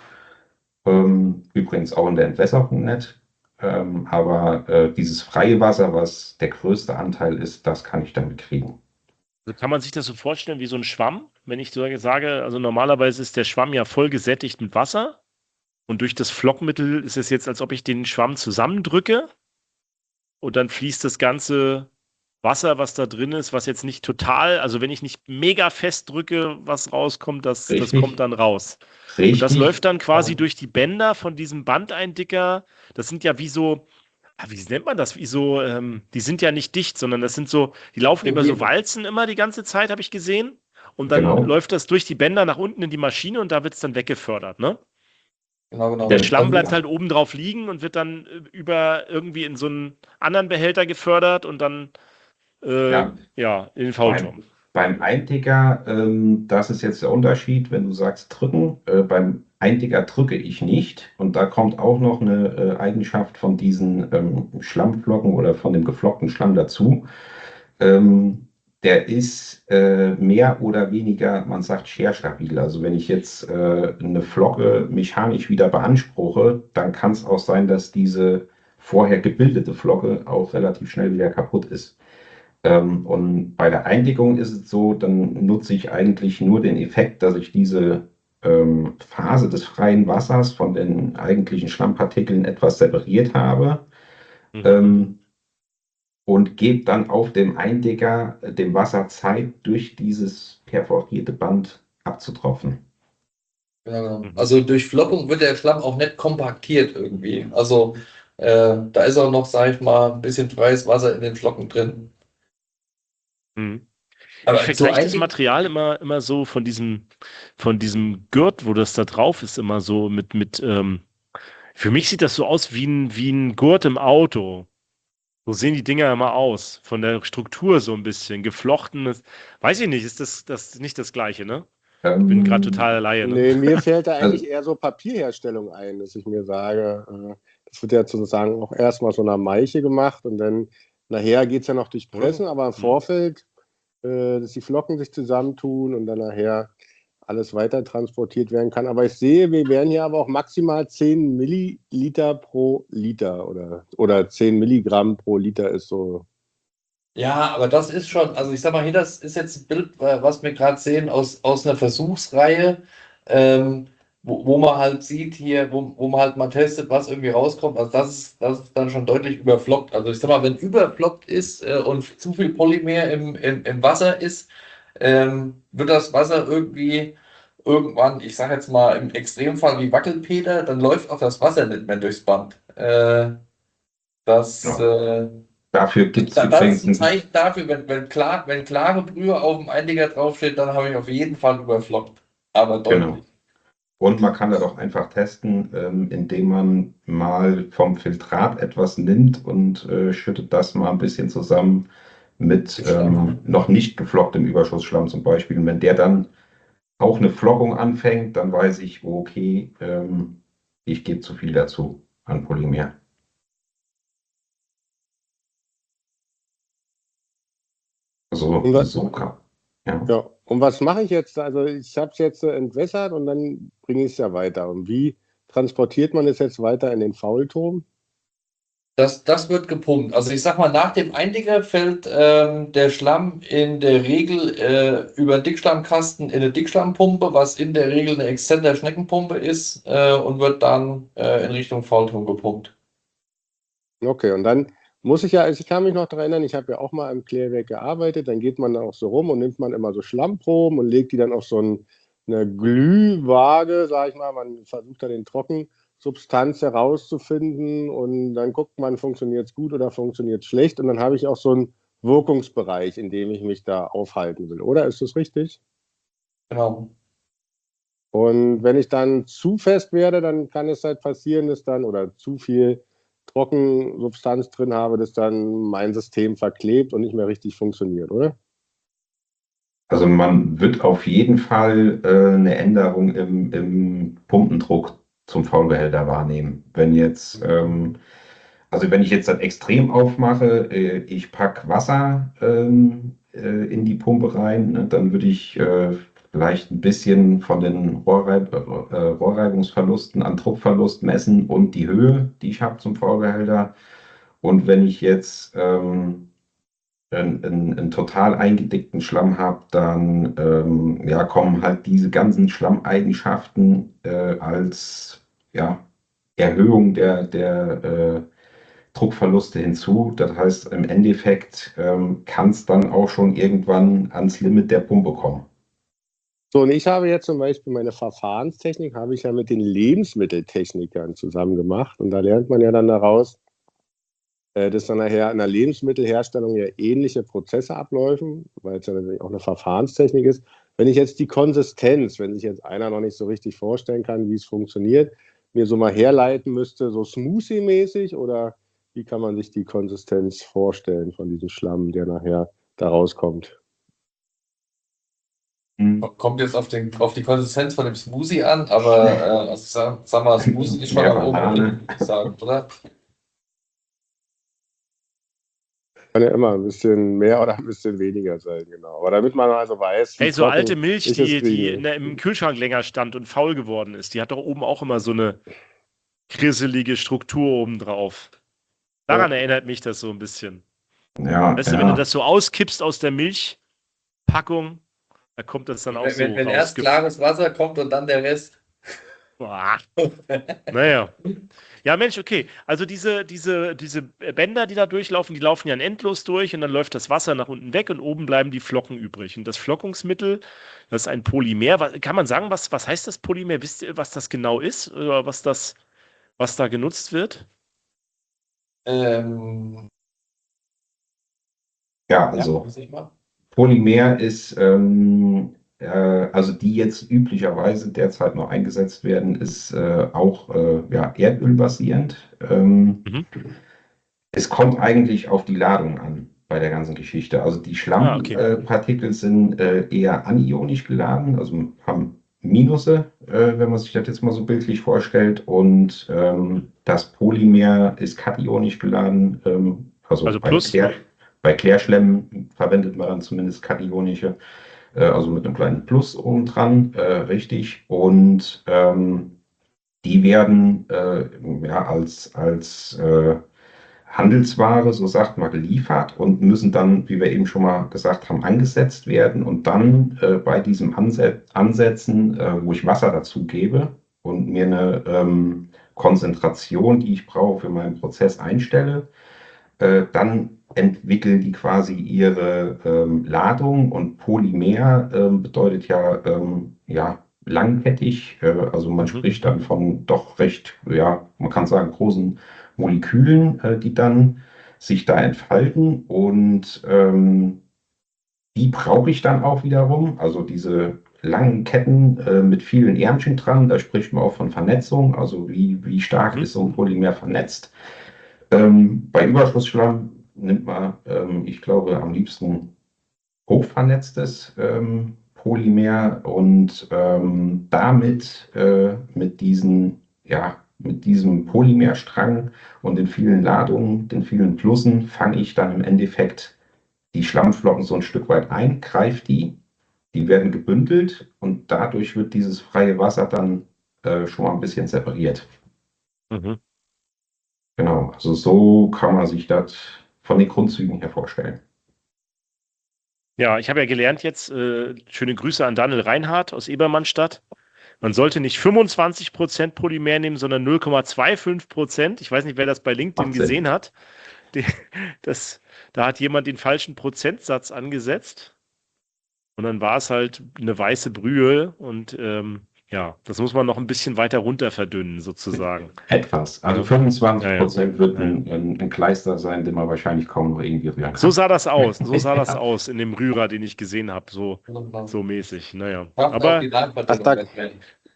Übrigens auch in der Entwässerung nicht. Aber dieses freie Wasser, was der größte Anteil ist, das kann ich damit kriegen.
Also kann man sich das so vorstellen wie so ein Schwamm? Wenn ich so sage, also normalerweise ist der Schwamm ja voll gesättigt mit Wasser und durch das Flockmittel ist es jetzt, als ob ich den Schwamm zusammendrücke und dann fließt das ganze Wasser, was da drin ist, was jetzt nicht total, also wenn ich nicht mega fest drücke, was rauskommt, das kommt
Richtig,
dann raus. Und das
richtig.
läuft dann quasi durch die Bänder von diesem Bandeindicker. Das sind ja wie so, wie nennt man das? Wie so, die sind ja nicht dicht, sondern das sind so, die laufen über so Walzen immer die ganze Zeit, habe ich gesehen. Und dann
Genau.
läuft das durch die Bänder nach unten in die Maschine und da wird es dann weggefördert, ne?
Genau,
Und der
genau.
Schlamm
Also,
bleibt halt oben drauf liegen und wird dann über irgendwie in so einen anderen Behälter gefördert und dann
Ja,
ja, in den
beim,
Faulturm.
beim Einticker, das ist jetzt der Unterschied, wenn du sagst drücken. Beim Einticker drücke ich nicht. Und da kommt auch noch eine Eigenschaft von diesen Schlammflocken oder von dem geflockten Schlamm dazu. Ähm, Der ist mehr oder weniger, man sagt, scherstabil. Also wenn ich jetzt eine Flocke mechanisch wieder beanspruche, dann kann es auch sein, dass diese vorher gebildete Flocke auch relativ schnell wieder kaputt ist. Und bei der Eindickung ist es so, dann nutze ich eigentlich nur den Effekt, dass ich diese Phase des freien Wassers von den eigentlichen Schlammpartikeln etwas separiert habe.
Mhm.
Ähm, und gebe dann auf dem Eindecker dem Wasser Zeit, durch dieses perforierte Band abzutropfen.
genau, genau.
Mhm.
Also durch Flockung wird der Schlamm auch nicht kompaktiert irgendwie. Also da ist auch noch, sag ich mal, ein bisschen freies Wasser in den Flocken drin.
Mhm. Ich
Aber so
vergleiche das
eigentlich,
Material immer so von diesem Gurt, wo das da drauf ist, immer so für mich sieht das so aus wie ein Gurt im Auto. So sehen die Dinger immer aus. Von der Struktur so ein bisschen. Geflochtenes. Weiß ich nicht, ist das nicht das Gleiche, ne? Ich bin gerade
Ähm,
total Laie, ne?
Nee, mir fällt da
also,
eigentlich eher so Papierherstellung ein, dass ich mir sage, das wird ja sozusagen auch erstmal so einer Maische gemacht und dann nachher geht es ja noch durch
Oder so?
Pressen, aber im
Hm.
Vorfeld, dass die Flocken sich zusammentun und dann nachher alles weiter transportiert werden kann. Aber ich sehe, wir werden hier aber auch maximal 10 Milliliter pro Liter oder 10 Milligramm pro Liter ist so.
ja, aber das ist schon, also ich sag mal, hier, das ist jetzt ein Bild, was wir gerade sehen, aus einer Versuchsreihe, ähm, wo man halt sieht hier, wo man halt mal testet, was irgendwie rauskommt. Also das ist dann schon deutlich überflockt. Also ich sag mal, wenn überflockt ist und zu viel Polymer im Wasser ist, wird das Wasser irgendwie irgendwann, ich sag jetzt mal im Extremfall wie Wackelpeter, dann läuft auch das Wasser nicht mehr durchs Band. Das,
ja.
äh,
Dafür gibt es
das ist
übrigens
ein
ein,
Zeichen dafür, wenn klare Brühe auf dem Einleger draufsteht, dann habe ich auf jeden Fall überflockt. Aber
genau.
deutlich.
Und man kann das auch einfach testen, indem man mal vom Filtrat etwas nimmt und schüttet das mal ein bisschen zusammen mit
Mit Schlamm.
noch nicht geflocktem Überschussschlamm zum Beispiel. Und wenn der dann auch eine Flockung anfängt, dann weiß ich, okay, ich gebe zu viel dazu an Polymer.
Und,
So kann. Ja.
ja, und was mache ich jetzt? Also ich habe es jetzt entwässert und dann bringe ich es ja weiter. Und wie transportiert man es jetzt weiter in den Faulturm?
Das wird gepumpt. Also ich sag mal, nach dem Einleger fällt der Schlamm in der Regel über den Dickschlammkasten in eine Dickschlammpumpe, was in der Regel eine Exzender-Schneckenpumpe ist, und wird dann in Richtung Faulturm gepumpt.
Okay, und dann muss ich ja, also ich kann mich noch daran erinnern, ich habe ja auch mal im Klärwerk gearbeitet, dann geht man da auch so rum und nimmt man immer so Schlammproben und legt die dann auf so eine Glühwaage, sage ich mal, man versucht da den Trockensubstanz herauszufinden und dann guckt man, funktioniert es gut oder funktioniert es schlecht und dann habe ich auch so einen Wirkungsbereich, in dem ich mich da aufhalten will, oder? Ist das richtig?
Genau.
Und wenn ich dann zu fest werde, dann kann es halt passieren, dass dann oder zu viel Trockensubstanz drin habe, dass dann mein System verklebt und nicht mehr richtig funktioniert, oder?
Also man wird auf jeden Fall eine Änderung im Pumpendruck zum Faulbehälter wahrnehmen. Also wenn ich jetzt das Extrem aufmache, ich packe Wasser in die Pumpe rein, ne, dann würde ich vielleicht ein bisschen von den Rohrreibungsverlusten an Druckverlust messen und die Höhe, die ich habe zum Faulbehälter. Und wenn ich jetzt einen total eingedickten Schlamm habe, dann ja, kommen halt diese ganzen Schlammeigenschaften als ja, Erhöhung der Druckverluste hinzu. Das heißt, im Endeffekt kann es dann auch schon irgendwann ans Limit der Pumpe kommen.
So, und ich habe jetzt zum Beispiel meine Verfahrenstechnik, habe ich ja mit den Lebensmitteltechnikern zusammen gemacht. Und da lernt man ja dann daraus, dass dann nachher in der Lebensmittelherstellung ja ähnliche Prozesse abläufen, weil es ja natürlich auch eine Verfahrenstechnik ist. Wenn ich jetzt die Konsistenz, wenn sich jetzt einer noch nicht so richtig vorstellen kann, wie es funktioniert, mir so mal herleiten müsste, so Smoothie-mäßig, oder wie kann man sich die Konsistenz vorstellen von diesem Schlamm, der nachher da rauskommt?
Kommt jetzt auf die Konsistenz von dem Smoothie an, aber also sag mal, Smoothie ist schon
Ja,
am oberen
Banane.
Ende, würde ich sagen, oder?
Kann ja immer ein bisschen mehr oder ein bisschen weniger sein, genau. Aber damit man also weiß, wie
Hey, so
trocken
alte Milch,
ich es
die
kriege.
im Kühlschrank länger stand und faul geworden ist, die hat doch oben auch immer so eine krisselige Struktur oben drauf. Daran erinnert mich das so ein bisschen.
Ja,
Weißt du, wenn du das so auskippst aus der Milchpackung, da kommt das dann auch so
Wenn erst klares Wasser kommt und dann der Rest.
Boah. Naja. Ja, Mensch, okay. Also diese Bänder, die da durchlaufen, die laufen ja endlos durch und dann läuft das Wasser nach unten weg und oben bleiben die Flocken übrig. Und das Flockungsmittel, das ist ein Polymer. Kann man sagen, was heißt das Polymer? Wisst ihr, was das genau ist? Oder was da genutzt wird?
Ja, also
muss ich mal.
Polymer ist, also die jetzt üblicherweise derzeit noch eingesetzt werden, ist auch ja, erdölbasierend.
Mhm.
Es kommt eigentlich auf die Ladung an bei der ganzen Geschichte. Also die Schlammpartikel sind eher anionisch geladen, also haben Minusse, wenn man sich das jetzt mal so bildlich vorstellt. Und das Polymer ist kationisch geladen,
Also plus.
Bei Klärschlemmen verwendet man dann zumindest kationische, also mit einem kleinen Plus oben dran, richtig. Und die werden ja, als Handelsware, so sagt man, geliefert und müssen dann, wie wir eben schon mal gesagt haben, angesetzt werden. Und dann bei diesem Ansetzen, wo ich Wasser dazu gebe und mir eine Konzentration, die ich brauche für meinen Prozess einstelle, dann entwickeln die quasi ihre Ladung, und Polymer bedeutet ja langkettig, also man spricht dann von doch recht, ja, man kann sagen, großen Molekülen, die dann sich da entfalten, und die brauche ich dann auch wiederum, also diese langen Ketten mit vielen Ärmchen dran, da spricht man auch von Vernetzung, also wie stark ist so ein Polymer vernetzt. Bei Überschussschlamm nimmt man, ich glaube, am liebsten hochvernetztes Polymer, und damit mit diesem Polymerstrang und den vielen Ladungen, den vielen Plussen, fange ich dann im Endeffekt die Schlammflocken so ein Stück weit ein, greife die werden gebündelt, und dadurch wird dieses freie Wasser dann schon mal ein bisschen separiert.
Mhm.
Genau, also so kann man sich das von den Grundzügen her vorstellen.
Ja, ich habe ja gelernt jetzt, schöne Grüße an Daniel Reinhardt aus Ebermannstadt. Man sollte nicht 25% Polymer nehmen, sondern 0,25%. Ich weiß nicht, wer das bei LinkedIn gesehen hat. Da hat jemand den falschen Prozentsatz angesetzt. Und dann war es halt eine weiße Brühe. Und ja, das muss man noch ein bisschen weiter runter verdünnen, sozusagen.
Etwas. Also 25% wird ein Kleister sein, den man wahrscheinlich kaum noch irgendwie rühren kann.
So sah das aus. So sah das aus in dem Rührer, den ich gesehen habe. So mäßig. Naja. Aber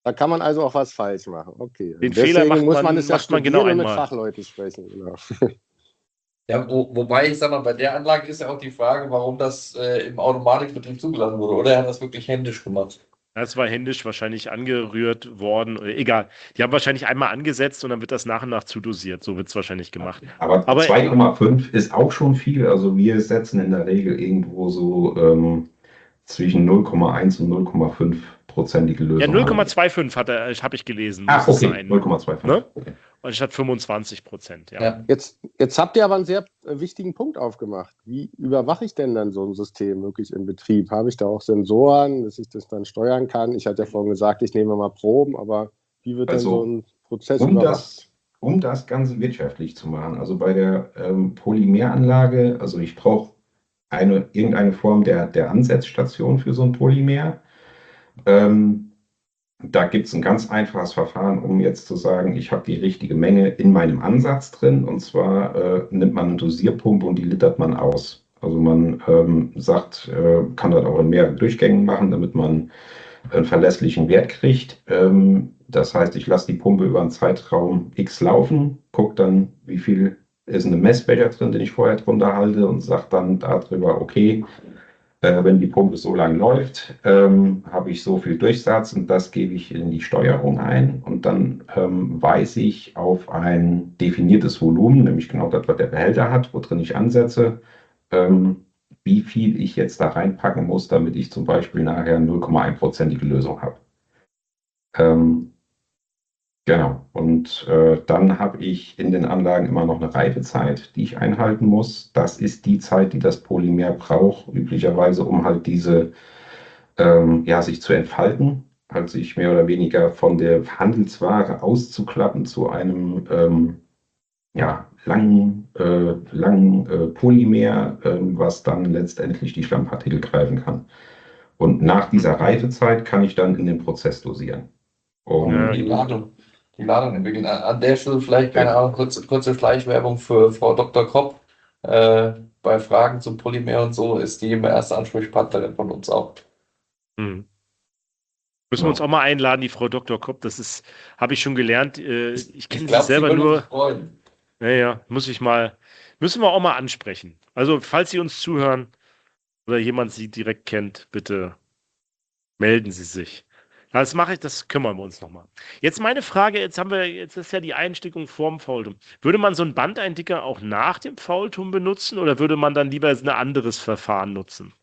Da kann man also auch was falsch machen. Okay.
Den Fehler
Deswegen muss man es ja
macht man
studieren
genau
und mit
einmal.
Fachleuten sprechen. Genau.
Ja, wobei ich sag mal, bei der Anlage ist ja auch die Frage, warum das im Automatikbetrieb zugelassen wurde. Oder er hat das wirklich händisch gemacht?
Das war händisch wahrscheinlich angerührt worden. Oder egal. Die haben wahrscheinlich einmal angesetzt und dann wird das nach und nach zudosiert. So wird es wahrscheinlich gemacht.
Aber
Aber
2,5 ist auch schon viel. Also wir setzen in der Regel irgendwo so zwischen 0,1 und 0,5%ige
ja,
Lösung ein.
0,25 habe ich gelesen.
Ah,
Muss es
okay,
sein.
0,25.
Ne? Und statt 25%. Ja.
Ja.
Jetzt habt ihr aber einen sehr wichtigen Punkt aufgemacht. Wie überwache ich denn dann so ein System wirklich im Betrieb? Habe ich da auch Sensoren, dass ich das dann steuern kann? Ich hatte ja vorhin gesagt, ich nehme mal Proben, aber wie wird denn so ein Prozess überwacht?
Um das Ganze wirtschaftlich zu machen, also bei der Polymeranlage, also ich brauche irgendeine Form der Ansetzstation für so ein Polymer. Da gibt es ein ganz einfaches Verfahren, um jetzt zu sagen, ich habe die richtige Menge in meinem Ansatz drin. Und zwar nimmt man eine Dosierpumpe und die littert man aus. Also man kann das auch in mehreren Durchgängen machen, damit man einen verlässlichen Wert kriegt. Das heißt, ich lasse die Pumpe über einen Zeitraum X laufen, gucke dann, wie viel ist in einem Messbecher drin, den ich vorher drunter halte und sage dann darüber, okay, wenn die Pumpe so lang läuft, habe ich so viel Durchsatz und das gebe ich in die Steuerung ein und dann weise ich auf ein definiertes Volumen, nämlich genau das, was der Behälter hat, wo drin ich ansetze, wie viel ich jetzt da reinpacken muss, damit ich zum Beispiel nachher 0,1%ige Lösung habe. Genau. Und dann habe ich in den Anlagen immer noch eine Reifezeit, die ich einhalten muss. Das ist die Zeit, die das Polymer braucht, üblicherweise, um halt diese, sich zu entfalten, halt sich mehr oder weniger von der Handelsware auszuklappen zu einem langen Polymer, was dann letztendlich die Schlammpartikel greifen kann. Und nach dieser Reifezeit kann ich dann in den Prozess dosieren. Und
Die Ladung entwickeln. An der Stelle vielleicht, keine Ahnung, kurze Schleichwerbung für Frau Dr. Kopp. Bei Fragen zum Polymer und so ist die immer erste Ansprechpartnerin von uns auch.
Müssen wir uns auch mal einladen, die Frau Dr. Kopp. Das habe ich schon gelernt. Ich kenne sie selber nur. Naja, müssen wir auch mal ansprechen. Also, falls Sie uns zuhören oder jemand Sie direkt kennt, bitte melden Sie sich. Das kümmern wir uns nochmal. Jetzt meine Frage, jetzt ist ja die Einstickung vorm Faultum. Würde man so einen Bandeindicker auch nach dem Faultum benutzen oder würde man dann lieber ein anderes Verfahren nutzen?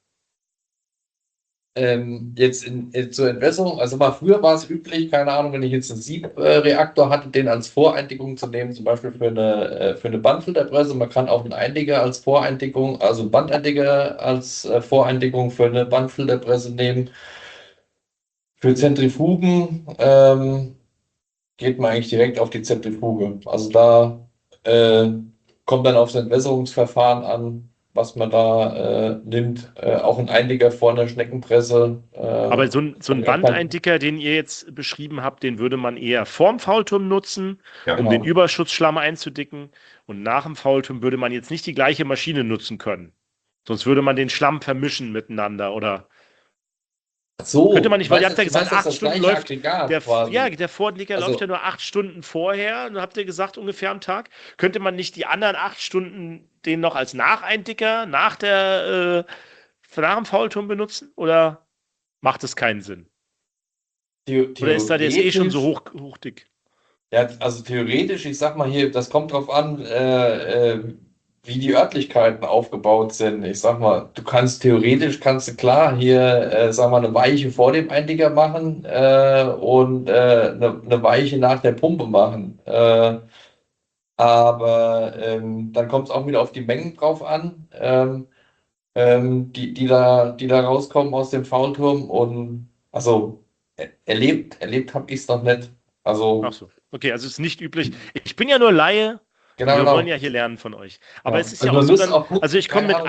Jetzt zur Entwässerung, also mal früher war es üblich, keine Ahnung, wenn ich jetzt einen Siebreaktor hatte, den als Voreindickung zu nehmen, zum Beispiel für eine Bandfilterpresse. Man kann auch einen Eindicker als Voreindickung, also einen Bandeindicker als Voreindickung für eine Bandfilterpresse nehmen. Für Zentrifugen geht man eigentlich direkt auf die Zentrifuge. Also da kommt dann aufs Entwässerungsverfahren an, was man da nimmt. Auch ein Eindicker vor einer Schneckenpresse.
Aber so ein Bandeindicker, den ihr jetzt beschrieben habt, den würde man eher vorm Faultum nutzen, um den Überschussschlamm einzudicken. Und nach dem Faultum würde man jetzt nicht die gleiche Maschine nutzen können. Sonst würde man den Schlamm vermischen miteinander, oder?
So,
könnte man nicht, weil ihr habt ja
gesagt,
8 Stunden läuft. Der
Vordicker
läuft ja nur 8 Stunden vorher. Dann habt ihr gesagt, ungefähr am Tag. Könnte man nicht die anderen 8 Stunden den noch als Nacheindicker nach dem Faultum benutzen? Oder macht es keinen Sinn? Oder ist da der jetzt schon so hochdick?
Ja, also theoretisch, ich sag mal hier, das kommt drauf an, wie die Örtlichkeiten aufgebaut sind. Ich sag mal, theoretisch kannst du klar hier, sag mal, eine Weiche vor dem Eindicker machen und eine Weiche nach der Pumpe machen. Aber dann kommt es auch wieder auf die Mengen drauf an, die da rauskommen aus dem Faulturm. Und also erlebt habe ich es noch nicht. Also,
ach so, okay, also es ist nicht üblich. Ich bin ja nur Laie. Wir wollen ja hier lernen von euch. Aber es ist ja auch so, also ich komme mit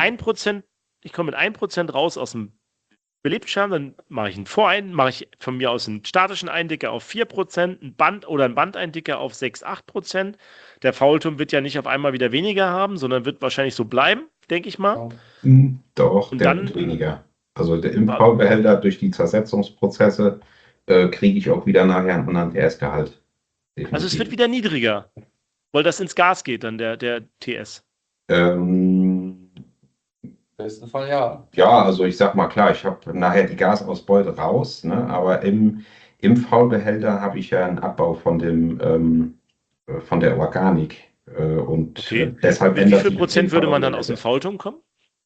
1% raus aus dem Belebtschirm, dann mache ich mache ich von mir aus einen statischen Eindicker auf 4%, ein Bandeindicker auf 6-8%. Der Faulturm wird ja nicht auf einmal wieder weniger haben, sondern wird wahrscheinlich so bleiben, denke ich mal.
Doch, und der wird weniger. Also der Impfbaubehälter durch die Zersetzungsprozesse kriege ich auch wieder nachher einen anderen TS-Gehalt.
Also es wird wieder niedriger, weil das ins Gas geht, dann der TS.
Im
besten Fall ja.
Ja, also ich sag mal klar, ich habe nachher die Gasausbeute raus, ne, aber im Faulbehälter habe ich ja einen Abbau von der Organik. Und
Okay.
deshalb
Wie
ändert
viel
sich auf
Prozent
jeden Fall
würde
auch
man
der
dann aus dem
Wert.
Faulton kommen?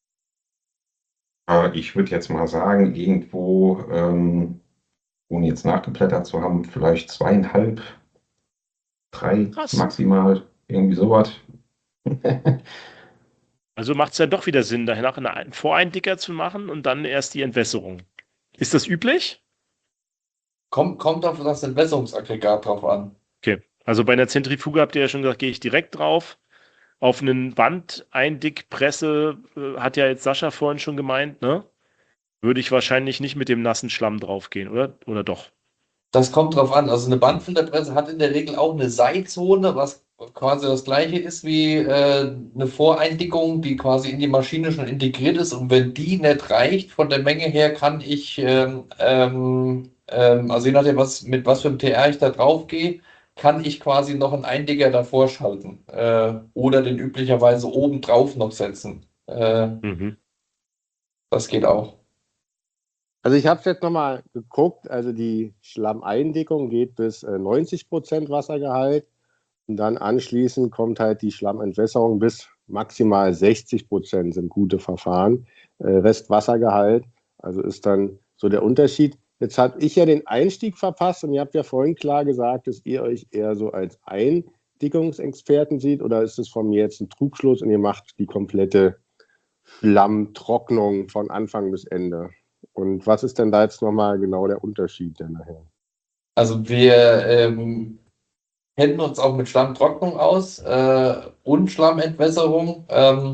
Ich würde jetzt mal sagen, irgendwo, ohne jetzt nachgeblättert zu haben, vielleicht 2,5, 3
Krass.
maximal, irgendwie sowas.
Also macht es ja doch wieder Sinn, danach einen Voreindicker zu machen und dann erst die Entwässerung. Ist das üblich?
Kommt auf das Entwässerungsaggregat drauf an.
Okay. Also bei einer Zentrifuge habt ihr ja schon gesagt, gehe ich direkt drauf. Auf einen Wandeindickpresse, hat ja jetzt Sascha vorhin schon gemeint, ne? Würde ich wahrscheinlich nicht mit dem nassen Schlamm draufgehen, oder? Oder doch?
Das kommt drauf an. Also eine Bandfilterpresse hat in der Regel auch eine Seizone, was quasi das gleiche ist wie eine Voreindickung, die quasi in die Maschine schon integriert ist. Und wenn die nicht reicht von der Menge her, kann ich, also je nachdem, mit was für einem TR ich da drauf gehe, kann ich quasi noch einen Eindicker davor schalten oder den üblicherweise oben drauf noch setzen.
Mhm.
Das geht auch.
Also ich habe es jetzt nochmal geguckt, also die Schlammeindickung geht bis 90% Wassergehalt und dann anschließend kommt halt die Schlammentwässerung bis maximal 60% sind gute Verfahren. Rest Wassergehalt, also ist dann so der Unterschied. Jetzt habe ich ja den Einstieg verpasst und ihr habt ja vorhin klar gesagt, dass ihr euch eher so als Eindickungsexperten seht, oder ist es von mir jetzt ein Trugschluss und ihr macht die komplette Schlammtrocknung von Anfang bis Ende? Und was ist denn da jetzt nochmal genau der Unterschied denn nachher?
Also wir kennen uns auch mit Schlammtrocknung aus und Schlammentwässerung.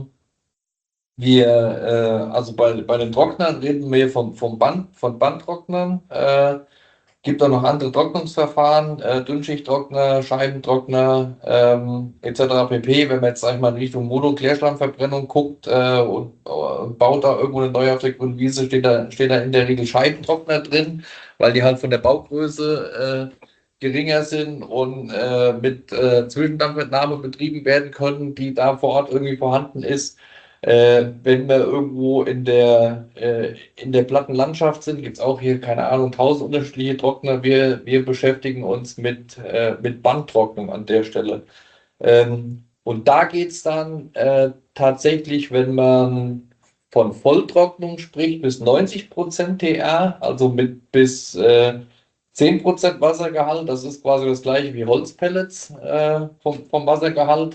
Also bei den Trocknern reden wir von Bandtrocknern. Gibt auch noch andere Trocknungsverfahren, Dünnschichttrockner, Scheibentrockner etc. pp. Wenn man jetzt sag ich mal in Richtung Mono-Klärschlammverbrennung guckt und baut da irgendwo eine neue auf der grünen Wiese, stehen da in der Regel Scheibentrockner drin, weil die halt von der Baugröße geringer sind und mit Zwischendampfentnahme betrieben werden können, die da vor Ort irgendwie vorhanden ist. Wenn wir irgendwo in der platten Landschaft sind, gibt es auch hier, keine Ahnung, 1000 unterschiedliche Trockner. Wir beschäftigen uns mit Bandtrocknung an der Stelle. Und da geht es dann tatsächlich, wenn man von Volltrocknung spricht, bis 90% TR, also mit bis 10% Wassergehalt. Das ist quasi das gleiche wie Holzpellets vom Wassergehalt.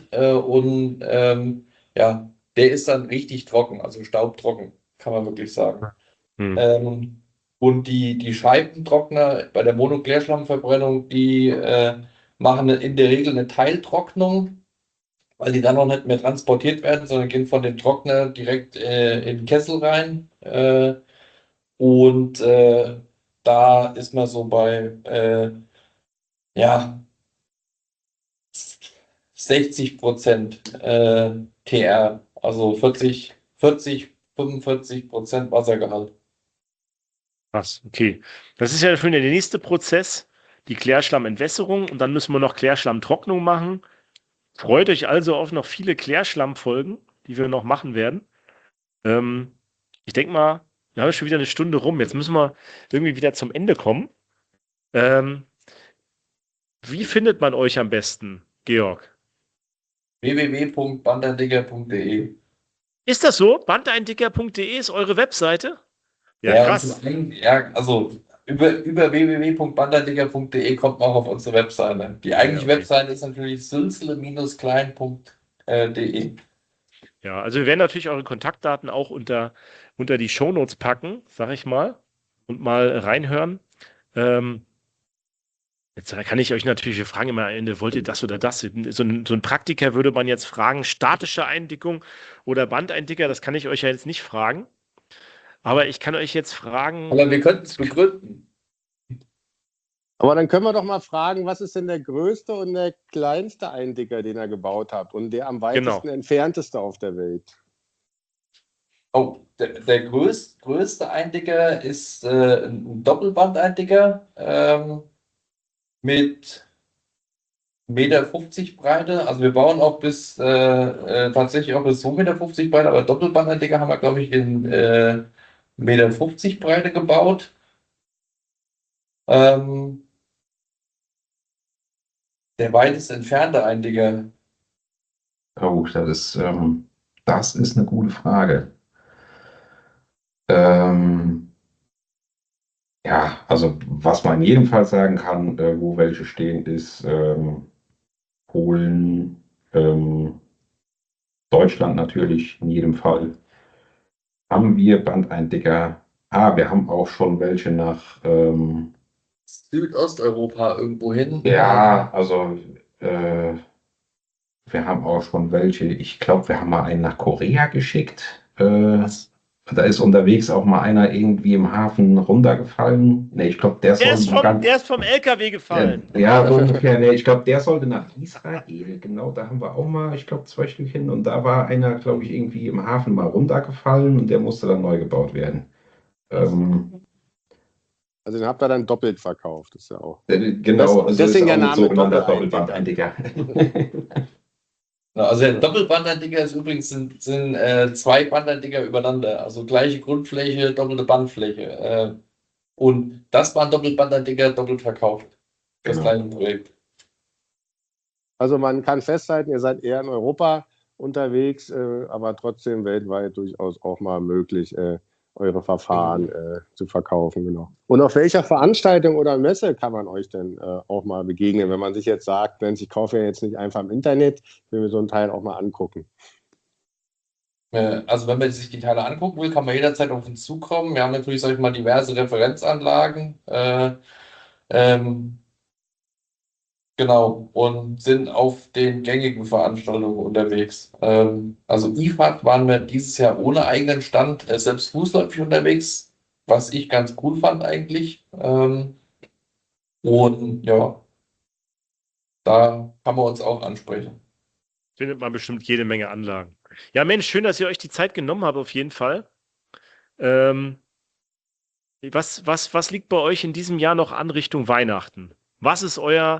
Ja, der ist dann richtig trocken, also staubtrocken, kann man wirklich sagen.
Hm.
Und die Scheibentrockner bei der Monoklärschlammverbrennung, die machen in der Regel eine Teiltrocknung, weil die dann noch nicht mehr transportiert werden, sondern gehen von dem Trockner direkt in den Kessel rein. Und da ist man so bei ja, 60% TR, also 45% Wassergehalt.
Krass, okay. Das ist ja schon der nächste Prozess, die Klärschlammentwässerung, und dann müssen wir noch Klärschlammtrocknung machen. Freut euch also auf noch viele Klärschlammfolgen, die wir noch machen werden. Ich denke mal, wir haben schon wieder eine Stunde rum. Jetzt müssen wir irgendwie wieder zum Ende kommen. Wie findet man euch am besten, Georg?
www.bandeindicker.de.
Ist das so? Bandeindicker.de ist eure Webseite? Ja,
Ja,
krass.
also über www.bandeindicker.de kommt man auch auf unsere Webseite. Die eigentliche
okay.
Webseite ist natürlich sülzle-klein.de.
Ja, also wir werden natürlich eure Kontaktdaten auch unter die Shownotes packen, sag ich mal, und mal reinhören. Jetzt kann ich euch natürlich, wir fragen immer am Ende, wollt ihr das oder das? So ein Praktiker würde man jetzt fragen, statische Eindickung oder Bandeindicker, das kann ich euch ja jetzt nicht fragen. Aber ich kann euch jetzt fragen.
Aber wir könnten es begründen.
Aber dann können wir doch mal fragen, was ist denn der größte und der kleinste Eindicker, den ihr gebaut habt und der am weitesten entfernteste auf der Welt?
Oh, der größte Eindecker ist ein Doppelbandeindecker mit 1,50 Meter Breite. Also wir bauen auch tatsächlich auch bis 2,50 Meter Breite, aber Doppelbandeindecker haben wir, glaube ich, in 1,50 Meter Breite gebaut. Ähm, der weitest entfernte Eindecker.
Oh, das ist eine gute Frage. Ähm, ja, also was man in jedem Fall sagen kann, wo welche stehen, ist Polen, Deutschland natürlich in jedem Fall. Haben wir Bandeindecker? Wir haben auch schon welche nach,
Südosteuropa irgendwo hin.
ja, also wir haben auch schon welche, ich glaube, wir haben mal einen nach Korea geschickt. Da ist unterwegs auch mal einer irgendwie im Hafen runtergefallen. Nee, ich glaube,
Der ist vom LKW gefallen.
Ja, so ungefähr. Nee, ich glaube, der sollte nach Israel. Genau, da haben wir auch mal, ich glaube, 2 Stück hin. Und da war einer, glaube ich, irgendwie im Hafen mal runtergefallen und der musste dann neu gebaut werden.
Also den habt ihr dann doppelt verkauft, ist ja auch.
Genau, also
deswegen
ist
der
auch ein
Name
sogenannter
Doppelbandeindecker.
Doppelbandeindecker.
Ja, also der Doppelbandeindecker ist übrigens sind 2 Bandeindecker übereinander, also gleiche Grundfläche, doppelte Bandfläche. Und das war ein Doppelbandeindecker doppelt verkauft. Das
Genau.
kleine Projekt.
Also man kann festhalten, ihr seid eher in Europa unterwegs, aber trotzdem weltweit durchaus auch mal möglich, eure Verfahren zu verkaufen. Genau. Und auf welcher Veranstaltung oder Messe kann man euch denn auch mal begegnen, wenn man sich jetzt sagt, Mensch, ich kaufe ja jetzt nicht einfach im Internet, will mir so ein Teil auch mal angucken.
Also wenn man sich die Teile angucken will, kann man jederzeit auf uns zukommen. Wir haben natürlich, sag ich mal, diverse Referenzanlagen. Ähm, Genau, und sind auf den gängigen Veranstaltungen unterwegs. Also IFAD waren wir dieses Jahr ohne eigenen Stand, selbst fußläufig unterwegs, was ich ganz cool fand eigentlich. Und ja, da kann man uns auch ansprechen.
Findet man bestimmt jede Menge Anlagen. Ja, Mensch, schön, dass ihr euch die Zeit genommen habt, auf jeden Fall. Ähm, was liegt bei euch in diesem Jahr noch an Richtung Weihnachten? Was ist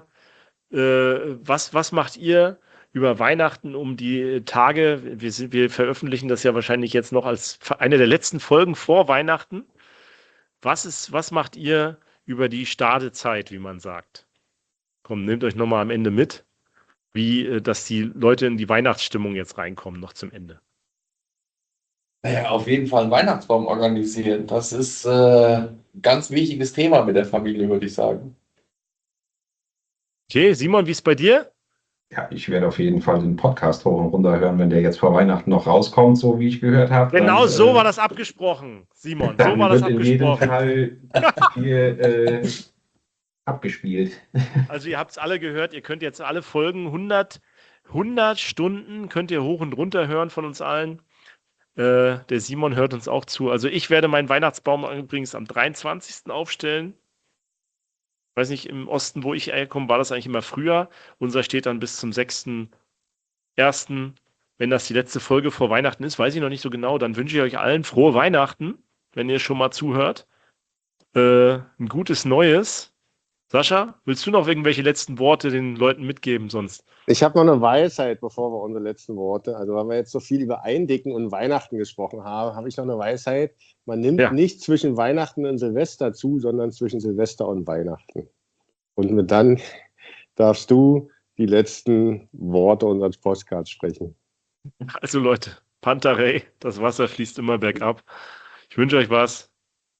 was macht ihr über Weihnachten um die Tage? Wir veröffentlichen das ja wahrscheinlich jetzt noch als eine der letzten Folgen vor Weihnachten. Was macht ihr über die Stadezeit, wie man sagt? Komm, nehmt euch nochmal am Ende mit, dass die Leute in die Weihnachtsstimmung jetzt reinkommen, noch zum Ende.
Naja, auf jeden Fall einen Weihnachtsbaum organisieren. Das ist ein ganz wichtiges Thema mit der Familie, würde ich sagen.
Okay, Simon, wie ist bei dir?
Ja, ich werde auf jeden Fall den Podcast hoch und runter hören, wenn der jetzt vor Weihnachten noch rauskommt, so wie ich gehört habe.
Genau
dann,
so war das abgesprochen, Simon. So
Dann
war das
wird in jedem
abgesprochen.
Fall hier abgespielt.
Also ihr habt es alle gehört, ihr könnt jetzt alle Folgen 100 Stunden könnt ihr hoch und runter hören von uns allen. Der Simon hört uns auch zu. Also ich werde meinen Weihnachtsbaum übrigens am 23. aufstellen. Ich weiß nicht, im Osten, wo ich herkomme, war das eigentlich immer früher. Unser steht dann bis zum 6.1. Wenn das die letzte Folge vor Weihnachten ist, weiß ich noch nicht so genau. Dann wünsche ich euch allen frohe Weihnachten, wenn ihr schon mal zuhört. Ein gutes Neues. Sascha, willst du noch irgendwelche letzten Worte den Leuten mitgeben sonst?
Ich habe noch eine Weisheit, bevor wir unsere letzten Worte, also weil wir jetzt so viel über Eindicken und Weihnachten gesprochen haben, habe ich noch eine Weisheit. Man nimmt nicht zwischen Weihnachten und Silvester zu, sondern zwischen Silvester und Weihnachten. Und dann darfst du die letzten Worte unseres Podcasts sprechen.
Also Leute, Pantarei, das Wasser fließt immer bergab. Ich wünsche euch was.